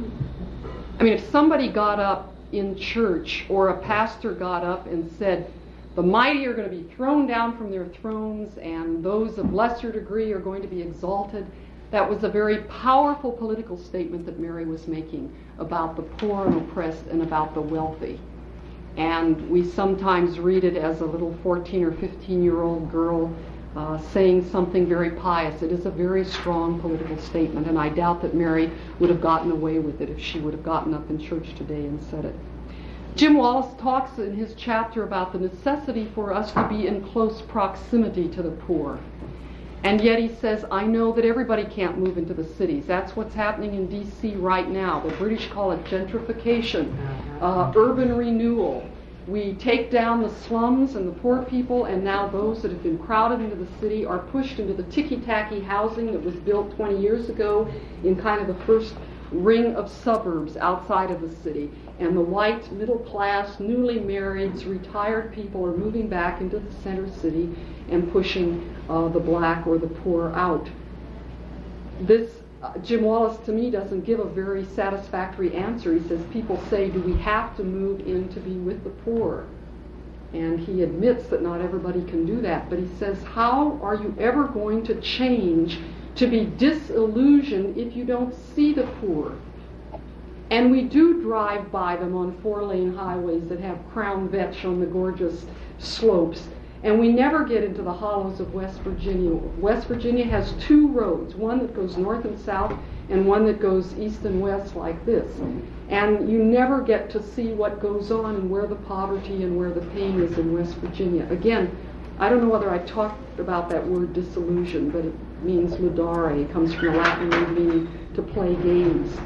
I mean, if somebody got up in church, or a pastor got up and said, the mighty are going to be thrown down from their thrones, and those of lesser degree are going to be exalted, that was a very powerful political statement that Mary was making about the poor and oppressed and about the wealthy. And we sometimes read it as a little 14 or 15-year-old girl saying something very pious. It is a very strong political statement, and I doubt that Mary would have gotten away with it if she would have gotten up in church today and said it. Jim Wallace talks in his chapter about the necessity for us to be in close proximity to the poor. And yet he says, I know that everybody can't move into the cities. That's what's happening in D.C. right now. The British call it gentrification, urban renewal. We take down the slums and the poor people, and now those that have been crowded into the city are pushed into the ticky-tacky housing that was built 20 years ago in kind of the first ring of suburbs outside of the city. And the white, middle-class, newly married, retired people are moving back into the center city and pushing the black or the poor out. This Jim Wallace, to me, doesn't give a very satisfactory answer. He says, people say, do we have to move in to be with the poor? And he admits that not everybody can do that. But he says, how are you ever going to change to be disillusioned if you don't see the poor? And we do drive by them on 4-lane highways that have crown vetch on the gorgeous slopes. And we never get into the hollows of West Virginia. West Virginia has 2 roads, one that goes north and south and one that goes east and west like this. And you never get to see what goes on and where the poverty and where the pain is in West Virginia. Again, I don't know whether I talked about that word disillusion, but it means ludare. It comes from the Latin word meaning to play games.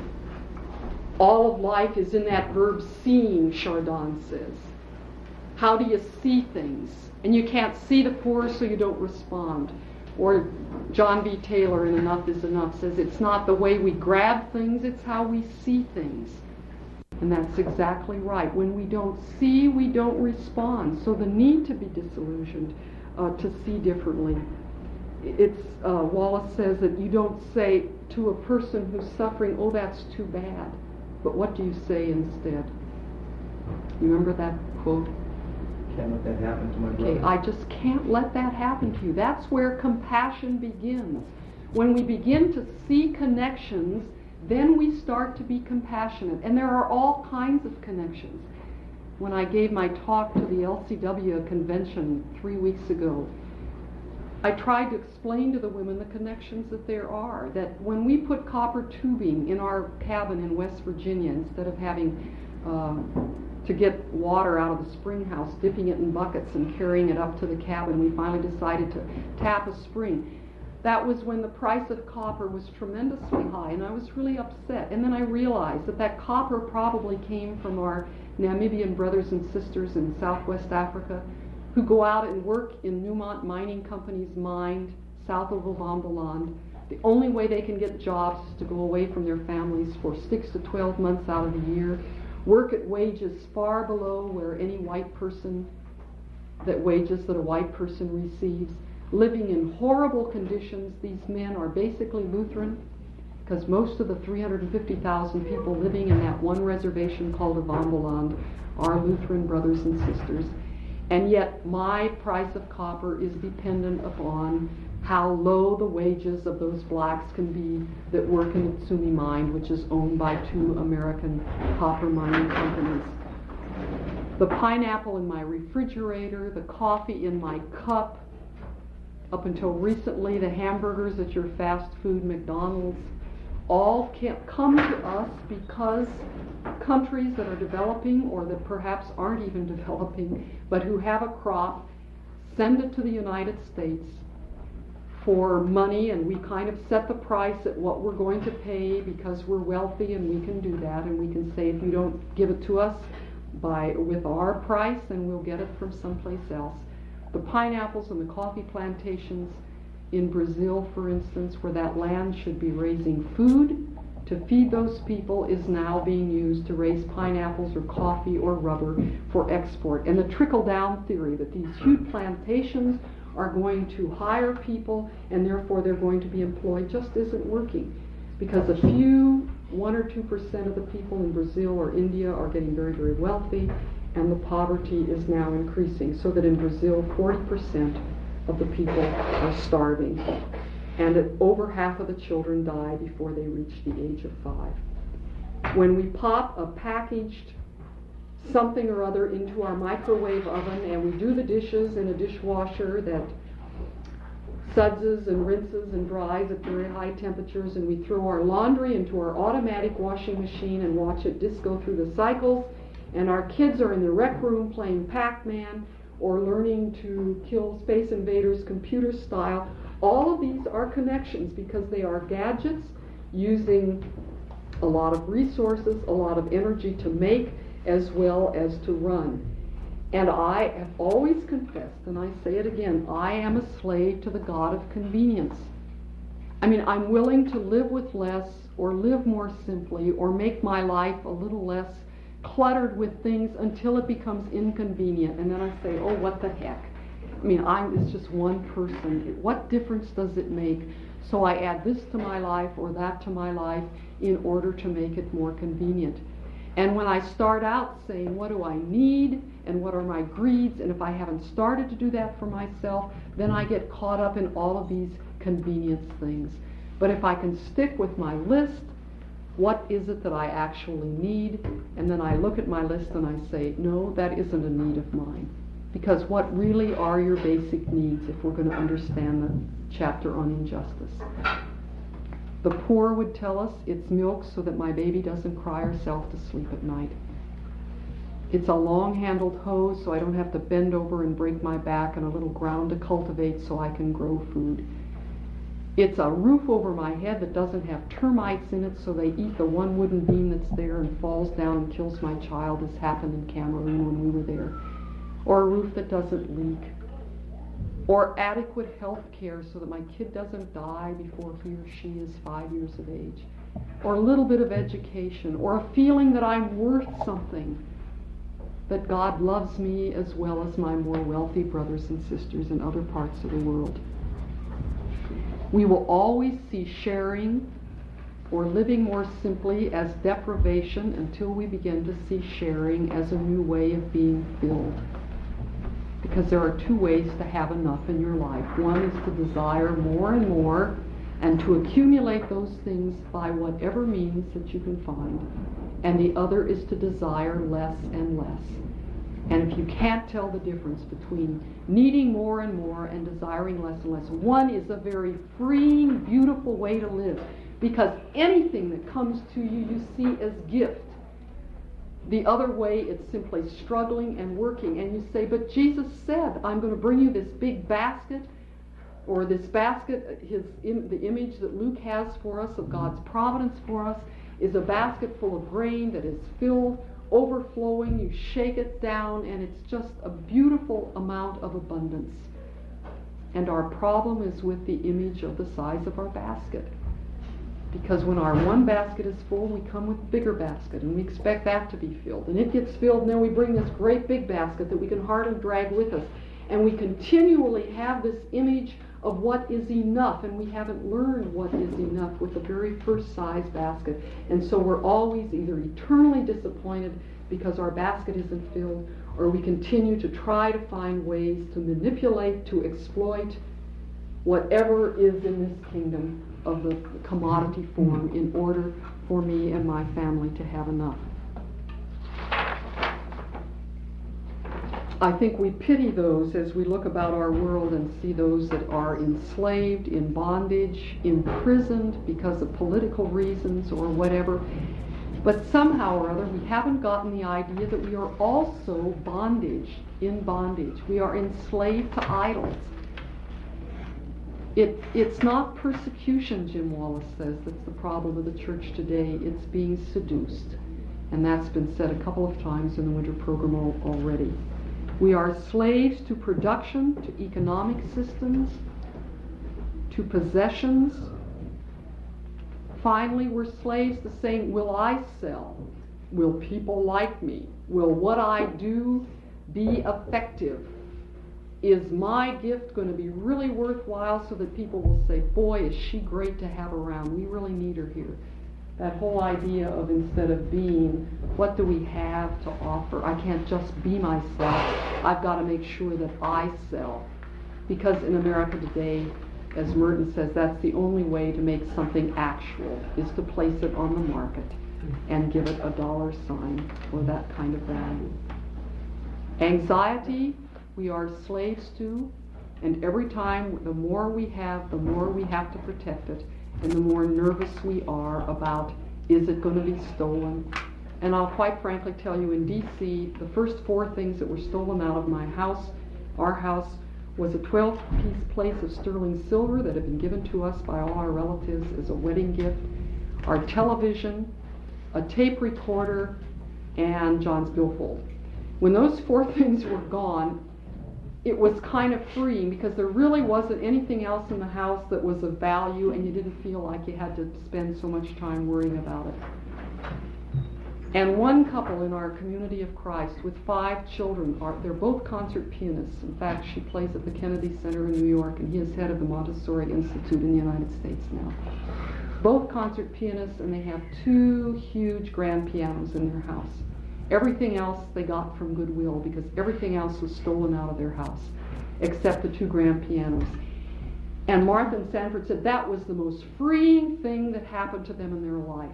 All of life is in that verb seeing, Chardon says. How do you see things? And you can't see the poor, so you don't respond. Or John B. Taylor in Enough is Enough says, it's not the way we grab things, it's how we see things. And that's exactly right. When we don't see, we don't respond. So the need to be disillusioned, to see differently. It's Wallace says that you don't say to a person who's suffering, "Oh, that's too bad," but what do you say instead? You remember that quote? Can't let that happen to my brother. Okay, I just can't let that happen to you. That's where compassion begins. When we begin to see connections, then we start to be compassionate. And there are all kinds of connections. When I gave my talk to the LCW convention 3 weeks ago, I tried to explain to the women the connections that there are. That when we put copper tubing in our cabin in West Virginia, instead of having to get water out of the spring house, dipping it in buckets and carrying it up to the cabin, we finally decided to tap a spring. That was when the price of copper was tremendously high, and I was really upset. And then I realized that that copper probably came from our Namibian brothers and sisters in Southwest Africa, who go out and work in Newmont Mining Company's mine south of Ovambaland. The only way they can get jobs is to go away from their families for 6 to 12 months out of the year, work at wages far below where any white person, that wages that a white person receives, living in horrible conditions. These men are basically Lutheran, because most of the 350,000 people living in that one reservation called Ovambaland are Lutheran brothers and sisters. And yet my price of copper is dependent upon how low the wages of those blacks can be that work in the Tsumi mine, which is owned by 2 American copper mining companies. The pineapple in my refrigerator, the coffee in my cup, up until recently the hamburgers at your fast food McDonald's, all come to us because countries that are developing, or that perhaps aren't even developing, but who have a crop, send it to the United States for money, and we kind of set the price at what we're going to pay because we're wealthy and we can do that, and we can say, if you don't give it to us with our price, then we'll get it from someplace else. The pineapples and the coffee plantations in Brazil, for instance, where that land should be raising food to feed those people, is now being used to raise pineapples or coffee or rubber for export. And the trickle-down theory that these huge plantations are going to hire people and therefore they're going to be employed just isn't working, because a few 1 or 2% of the people in Brazil or India are getting very, very wealthy, and the poverty is now increasing, so that in Brazil 40% of the people are starving, and that over half of the children die before they reach the age of 5. When we pop a packaged something or other into our microwave oven and we do the dishes in a dishwasher that suds and rinses and dries at very high temperatures, and we throw our laundry into our automatic washing machine and watch it just go through the cycles, and our kids are in the rec room playing Pac-Man or learning to kill Space Invaders computer style, all of these are connections because they are gadgets using a lot of resources, a lot of energy to make as well as to run. And I have always confessed, and I say it again, I am a slave to the god of convenience. I mean, I'm willing to live with less, or live more simply, or make my life a little less cluttered with things until it becomes inconvenient. And then I say, oh, what the heck? I mean, it's just one person. What difference does it make? So I add this to my life or that to my life in order to make it more convenient. And when I start out saying, what do I need and what are my greeds, and if I haven't started to do that for myself, then I get caught up in all of these convenience things. But if I can stick with my list, what is it that I actually need? And then I look at my list and I say, no, that isn't a need of mine. Because what really are your basic needs if we're going to understand the chapter on injustice? The poor would tell us it's milk so that my baby doesn't cry herself to sleep at night. It's a long-handled hoe so I don't have to bend over and break my back, and a little ground to cultivate so I can grow food. It's a roof over my head that doesn't have termites in it so they eat the one wooden beam that's there and falls down and kills my child, as happened in Cameroon when we were there. Or a roof that doesn't leak. Or adequate health care so that my kid doesn't die before he or she is 5 years of age. or a little bit of education, or a feeling that I'm worth something, that God loves me as well as my more wealthy brothers and sisters in other parts of the world. We will always see sharing or living more simply as deprivation until we begin to see sharing as a new way of being filled. Because there are two ways to have enough in your life. One is to desire more and more and to accumulate those things by whatever means that you can find. And the other is to desire less and less. And if you can't tell the difference between needing more and more and desiring less and less, one is a very freeing, beautiful way to live. Because anything that comes to you, you see as gift. The other way, it's simply struggling and working. And you say, but Jesus said, I'm going to bring you this big basket, or this basket, the image that Luke has for us of God's providence for us is a basket full of grain that is filled, overflowing. You shake it down, and it's just a beautiful amount of abundance. And our problem is with the image of the size of our basket. Because when our one basket is full, we come with a bigger basket, and we expect that to be filled. And it gets filled, and then we bring this great big basket that we can hardly drag with us. And we continually have this image of what is enough, and we haven't learned what is enough with the very first size basket. And so we're always either eternally disappointed because our basket isn't filled, or we continue to try to find ways to manipulate, to exploit whatever is in this kingdom of the commodity form in order for me and my family to have enough. I think we pity those as we look about our world and see those that are enslaved, in bondage, imprisoned because of political reasons or whatever. But somehow or other we haven't gotten the idea that we are also in bondage. We are enslaved to idols. It's not persecution, Jim Wallace says, that's the problem of the church today. It's being seduced. And that's been said a couple of times in the winter program already. We are slaves to production, to economic systems, to possessions. Finally, we're slaves to saying, will I sell? Will people like me? Will what I do be effective? Is my gift going to be really worthwhile so that people will say, boy, is she great to have around. We really need her here. That whole idea of instead of being, what do we have to offer? I can't just be myself. I've got to make sure that I sell. Because in America today, as Merton says, that's the only way to make something actual, is to place it on the market and give it a dollar sign or that kind of value. Anxiety, we are slaves to, and every time the more we have, the more we have to protect it, and the more nervous we are about, is it going to be stolen? And I'll quite frankly tell you, in D.C., the first 4 things that were stolen out of my house, our house, was a 12-piece plate of sterling silver that had been given to us by all our relatives as a wedding gift, our television, a tape recorder, and John's billfold. When those 4 things were gone, it was kind of freeing because there really wasn't anything else in the house that was of value, and you didn't feel like you had to spend so much time worrying about it. And one couple in our community of Christ with 5 children, they're both concert pianists. In fact, she plays at the Kennedy Center in New York, and he is head of the Montessori Institute in the United States now. Both concert pianists, and they have 2 huge grand pianos in their house. Everything else they got from Goodwill because everything else was stolen out of their house, except the 2 grand pianos. And Martha and Sanford said that was the most freeing thing that happened to them in their life.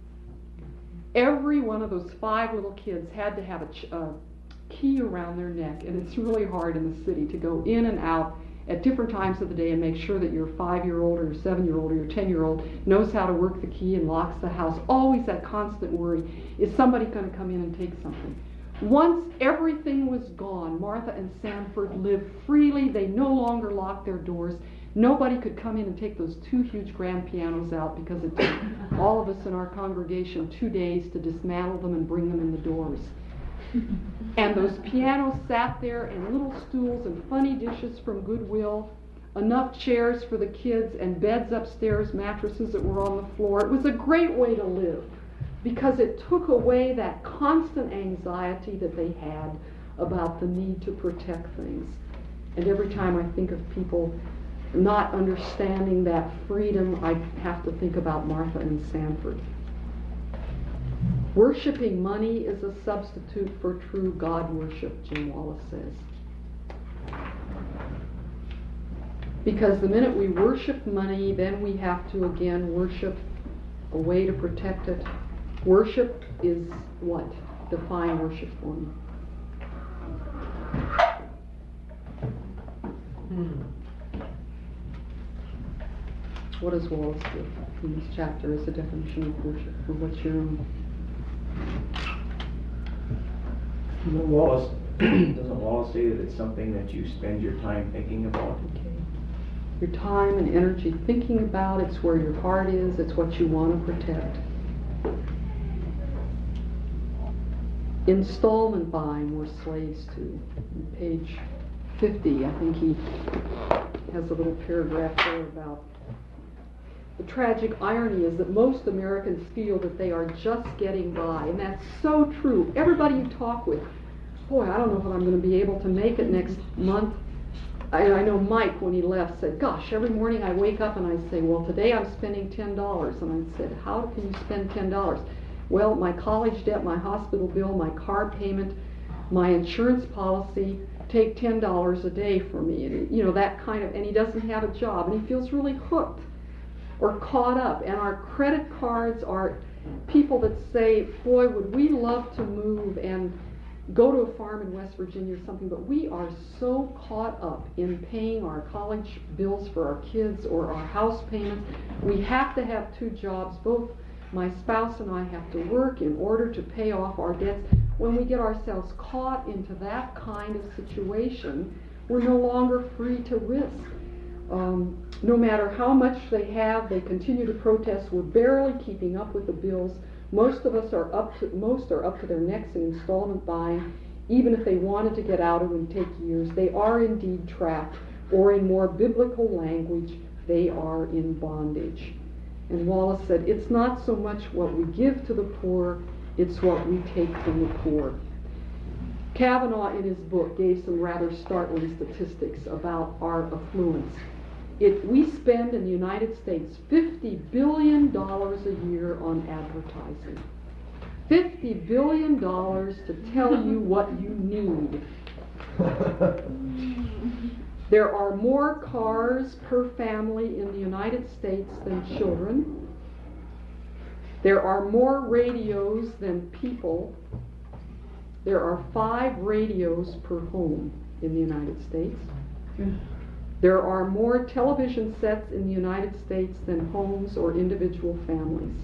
Every one of those 5 little kids had to have a key around their neck, and it's really hard in the city to go in and out at different times of the day and make sure that your 5-year-old or your 7-year-old or your 10-year-old knows how to work the key and locks the house. Always that constant worry, is somebody going to come in and take something? Once everything was gone, Martha and Sanford lived freely. They no longer locked their doors. Nobody could come in and take those 2 huge grand pianos out because it took all of us in our congregation 2 days to dismantle them and bring them in the doors. And those pianos sat there, and little stools and funny dishes from Goodwill. enough chairs for the kids, and beds upstairs, mattresses that were on the floor. It was a great way to live because it took away that constant anxiety that they had about the need to protect things. And every time I think of people not understanding that freedom, I have to think about Martha and Sanford. Worshipping money is a substitute for true God worship, Jim Wallace says. Because the minute we worship money, then we have to again worship a way to protect it. Worship is what? Define worship for me. What does Wallace give in this chapter as a definition of worship? Or what's your own? Doesn't Wallace say that it's something that you spend your time thinking about? Okay. Your time and energy thinking about, it's where your heart is, it's what you want to protect. Installment buying we're slaves to. On page 50, I think he has a little paragraph there about the tragic irony is that most Americans feel that they are just getting by, and that's so true. Everybody you talk with, boy, I don't know if I'm going to be able to make it next month. I know Mike, when he left, said, gosh, every morning I wake up and I say, well, today I'm spending $10. And I said, how can you spend $10? Well, my college debt, my hospital bill, my car payment, my insurance policy take $10 a day for me. And, you know, that kind of, and he doesn't have a job, and he feels really hooked or caught up. And our credit cards are people that say, boy, would we love to move and go to a farm in West Virginia or something, but we are so caught up in paying our college bills for our kids or our house payments. We have to have 2 jobs. Both my spouse and I have to work in order to pay off our debts. When we get ourselves caught into that kind of situation, we're no longer free to risk. No matter how much they have, they continue to protest. We're barely keeping up with the bills. Most of us are up to their necks in installment buying. Even if they wanted to get out, it would take years. They are indeed trapped, or in more biblical language, they are in bondage. And Wallace said, it's not so much what we give to the poor, it's what we take from the poor. Kavanaugh, in his book, gave some rather startling statistics about our affluence. We spend in the United States $50 billion a year on advertising. $50 billion to tell you what you need. There are more cars per family in the United States than children. There are more radios than people. There are 5 radios per home in the United States. There are more television sets in the United States than homes or individual families.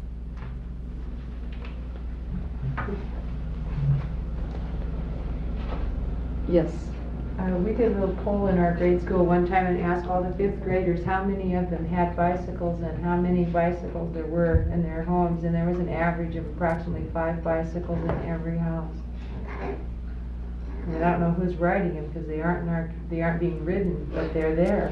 Yes? We did a little poll in our grade school one time and asked all the 5th graders how many of them had bicycles and how many bicycles there were in their homes, and there was an average of approximately 5 bicycles in every house. And I don't know who's riding them because they aren't being ridden, but they're there.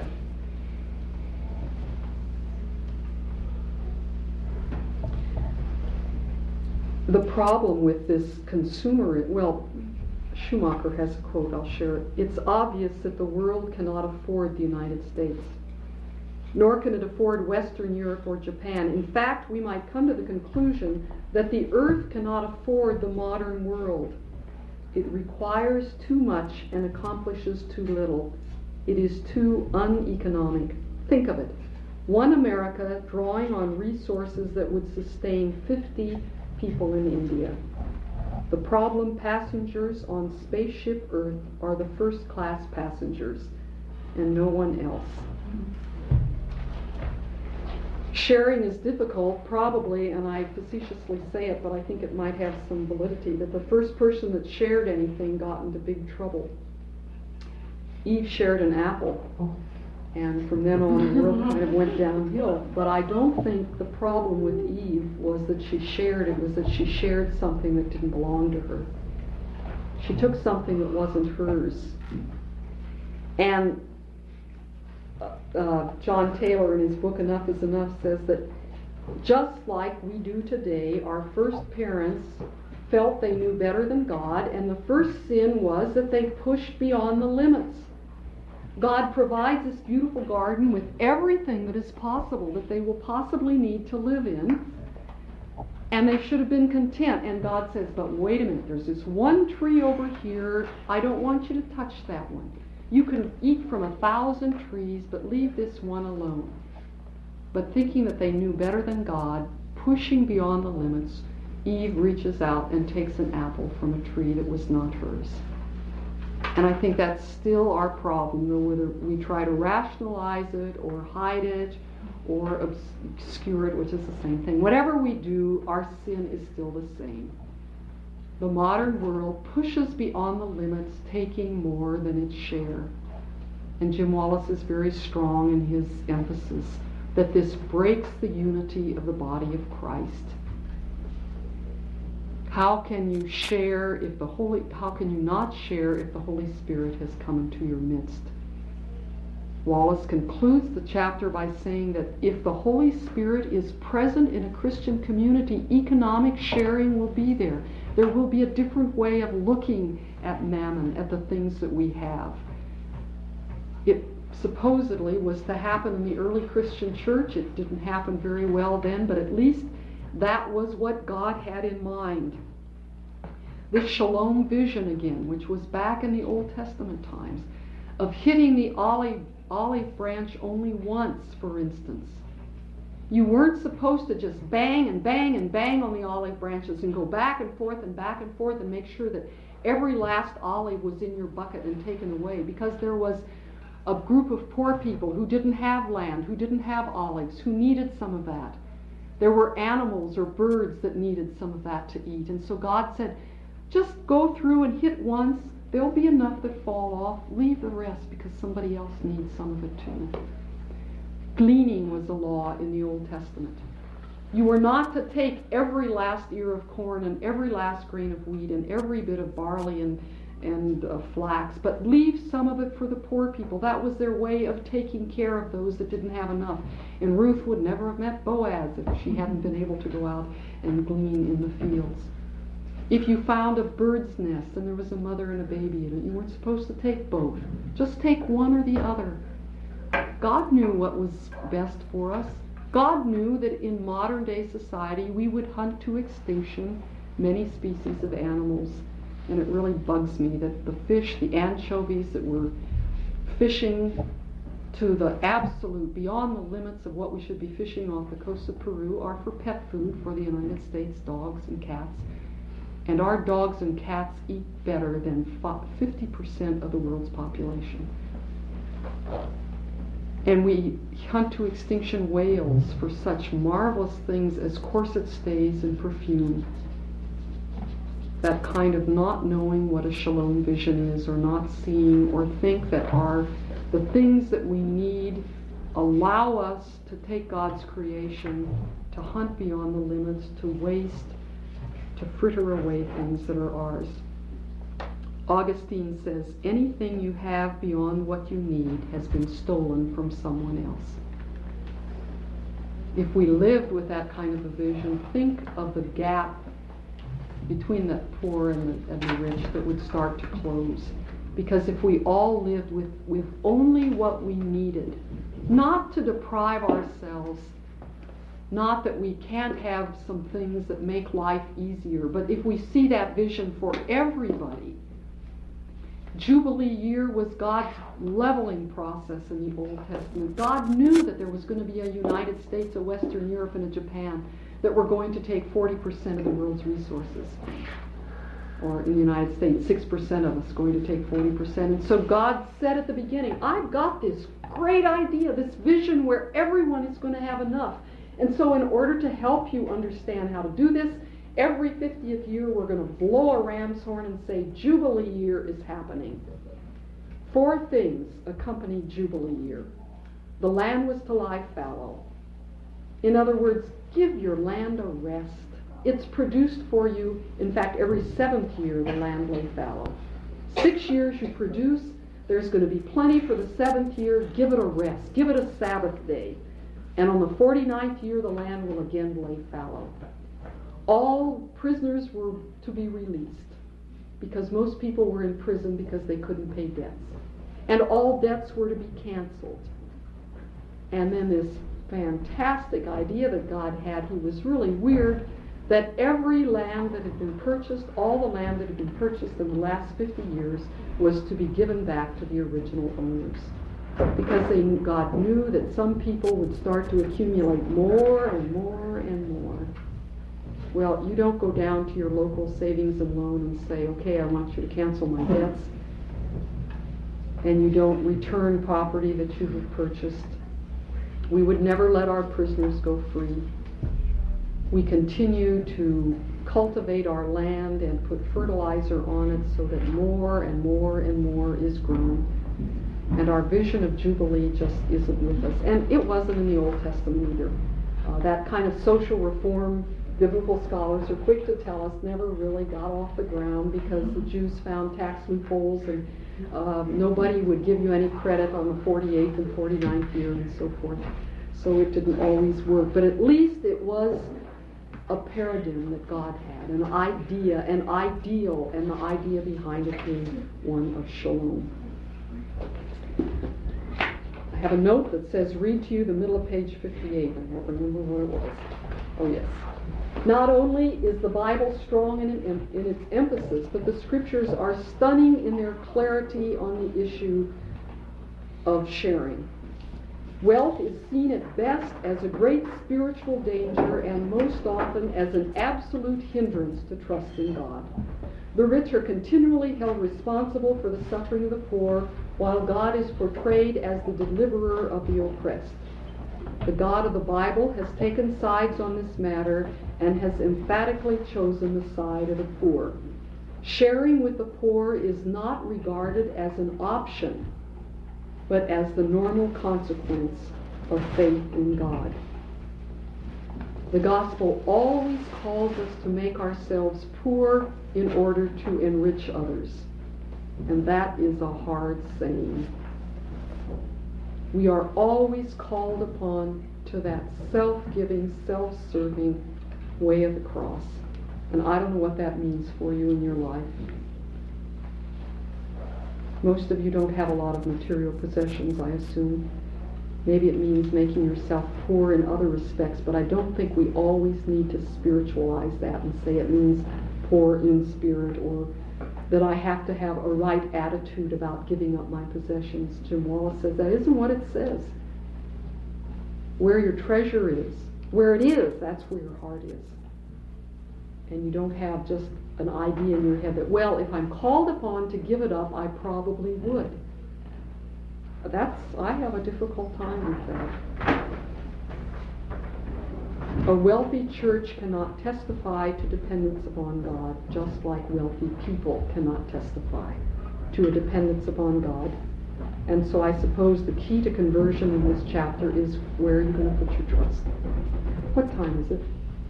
The problem with this consumer, well, Schumacher has a quote, I'll share it. It's obvious that the world cannot afford the United States, nor can it afford Western Europe or Japan. In fact, we might come to the conclusion that the earth cannot afford the modern world. It requires too much and accomplishes too little. It is too uneconomic. Think of it. One America drawing on resources that would sustain 50 people in India. The problem passengers on spaceship Earth are the first-class passengers and no one else. Sharing is difficult, probably, and I facetiously say it, but I think it might have some validity, that the first person that shared anything got into big trouble. Eve shared an apple, and from then on the world kind of went downhill. But I don't think the problem with Eve was that she shared, it was that she shared something that didn't belong to her. She took something that wasn't hers. And John Taylor, in his book Enough is Enough, says that just like we do today, our first parents felt they knew better than God, and the first sin was that they pushed beyond the limits. God provides this beautiful garden with everything that is possible that they will possibly need to live in, and they should have been content. And God says, but wait a minute, there's this one tree over here, I don't want you to touch that one. You can eat from 1,000 trees, but leave this one alone. But thinking that they knew better than God, pushing beyond the limits, Eve reaches out and takes an apple from a tree that was not hers. And I think that's still our problem, though, whether we try to rationalize it or hide it or obscure it, which is the same thing. Whatever we do, our sin is still the same. The modern world pushes beyond the limits, taking more than its share. And Jim Wallace is very strong in his emphasis that this breaks the unity of the body of Christ. How can you share if how can you not share if the Holy Spirit has come into your midst? Wallace concludes the chapter by saying that if the Holy Spirit is present in a Christian community, economic sharing will be there. There will be a different way of looking at mammon, at the things that we have. It supposedly was to happen in the early Christian church. It didn't happen very well then, but at least that was what God had in mind. This shalom vision again, which was back in the Old Testament times, of hitting the olive branch only once, for instance. You weren't supposed to just bang and bang and bang on the olive branches and go back and forth and make sure that every last olive was in your bucket and taken away, because there was a group of poor people who didn't have land, who didn't have olives, who needed some of that. There were animals or birds that needed some of that to eat. And so God said, just go through and hit once. There'll be enough that fall off. Leave the rest because somebody else needs some of it too. Gleaning was a law in the Old Testament. You were not to take every last ear of corn and every last grain of wheat and every bit of barley and flax, but leave some of it for the poor people. That was their way of taking care of those that didn't have enough. And Ruth would never have met Boaz if she hadn't been able to go out and glean in the fields. If you found a bird's nest and there was a mother and a baby in it, you weren't supposed to take both. Just take one or the other. God knew what was best for us. God knew that in modern day society we would hunt to extinction many species of animals. And it really bugs me that the fish, the anchovies that we're fishing to the absolute, beyond the limits of what we should be fishing off the coast of Peru, are for pet food for the United States dogs and cats. And our dogs and cats eat better than 50% of the world's population. And we hunt to extinction whales for such marvelous things as corset stays and perfume. That kind of not knowing what a shalom vision is, or not seeing, or think that the things that we need allow us to take God's creation, to hunt beyond the limits, to waste, to fritter away things that are ours. Augustine says, anything you have beyond what you need has been stolen from someone else. If we lived with that kind of a vision, think of the gap between the poor and the rich that would start to close. Because if we all lived with only what we needed, not to deprive ourselves, not that we can't have some things that make life easier, but if we see that vision for everybody. Jubilee year was God's leveling process in the Old Testament. God knew that there was going to be a United States, a Western Europe, and a Japan that were going to take 40% of the world's resources. Or in the United States, 6% of us going to take 40%. And so God said at the beginning, I've got this great idea, this vision where everyone is going to have enough. And so in order to help you understand how to do this, every 50th year we're going to blow a ram's horn and say, Jubilee year is happening. 4 things accompanied Jubilee year. The land was to lie fallow. In other words, give your land a rest. It's produced for you. In fact, every 7th year the land lay fallow. 6 years you produce, there's going to be plenty for the 7th year, give it a rest, give it a Sabbath day. And on the 49th year, the land will again lay fallow. All prisoners were to be released, because most people were in prison because they couldn't pay debts. And all debts were to be canceled. And then this fantastic idea that God had, he was really weird, that every land that had been purchased, all the land that had been purchased in the last 50 years, was to be given back to the original owners. Because God knew that some people would start to accumulate more and more and more. Well, you don't go down to your local savings and loan and say, okay, I want you to cancel my debts. And you don't return property that you have purchased. We would never let our prisoners go free. We continue to cultivate our land and put fertilizer on it so that more and more and more is grown. And our vision of Jubilee just isn't with us. And it wasn't in the Old Testament either. That kind of social reform, biblical scholars are quick to tell us, never really got off the ground because the Jews found tax loopholes and nobody would give you any credit on the 48th and 49th year and so forth. So it didn't always work. But at least it was a paradigm that God had, an idea, an ideal, and the idea behind it being one of shalom. I have a note that says, read to you the middle of page 58. I don't remember what it was. Oh, yes. Not only is the Bible strong in its emphasis, but the scriptures are stunning in their clarity on the issue of sharing. Wealth is seen at best as a great spiritual danger and most often as an absolute hindrance to trust in God. The rich are continually held responsible for the suffering of the poor, while God is portrayed as the deliverer of the oppressed. The God of the Bible has taken sides on this matter and has emphatically chosen the side of the poor. Sharing with the poor is not regarded as an option, but as the normal consequence of faith in God. The gospel always calls us to make ourselves poor in order to enrich others. And that is a hard saying. We are always called upon to that self-giving, self-serving way of the cross. And I don't know what that means for you in your life. Most of you don't have a lot of material possessions, I assume. Maybe it means making yourself poor in other respects, but I don't think we always need to spiritualize that and say it means poor in spirit, or that I have to have a right attitude about giving up my possessions. Jim Wallace says that isn't what it says. Where your treasure is, where it is, that's where your heart is. And you don't have just an idea in your head that, well, if I'm called upon to give it up, I probably would. I have a difficult time with that. A wealthy church cannot testify to dependence upon God, just like wealthy people cannot testify to a dependence upon God. And so I suppose the key to conversion in this chapter is where you're going to put your trust. What time is it?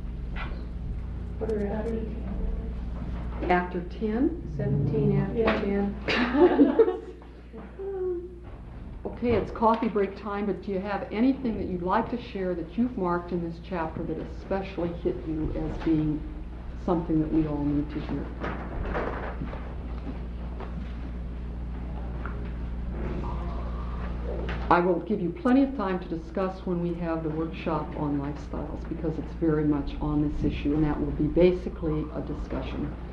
After 10? 17 after 10. Okay, it's coffee break time, but do you have anything that you'd like to share that you've marked in this chapter that especially hit you as being something that we all need to hear? I will give you plenty of time to discuss when we have the workshop on lifestyles, because it's very much on this issue, and that will be basically a discussion.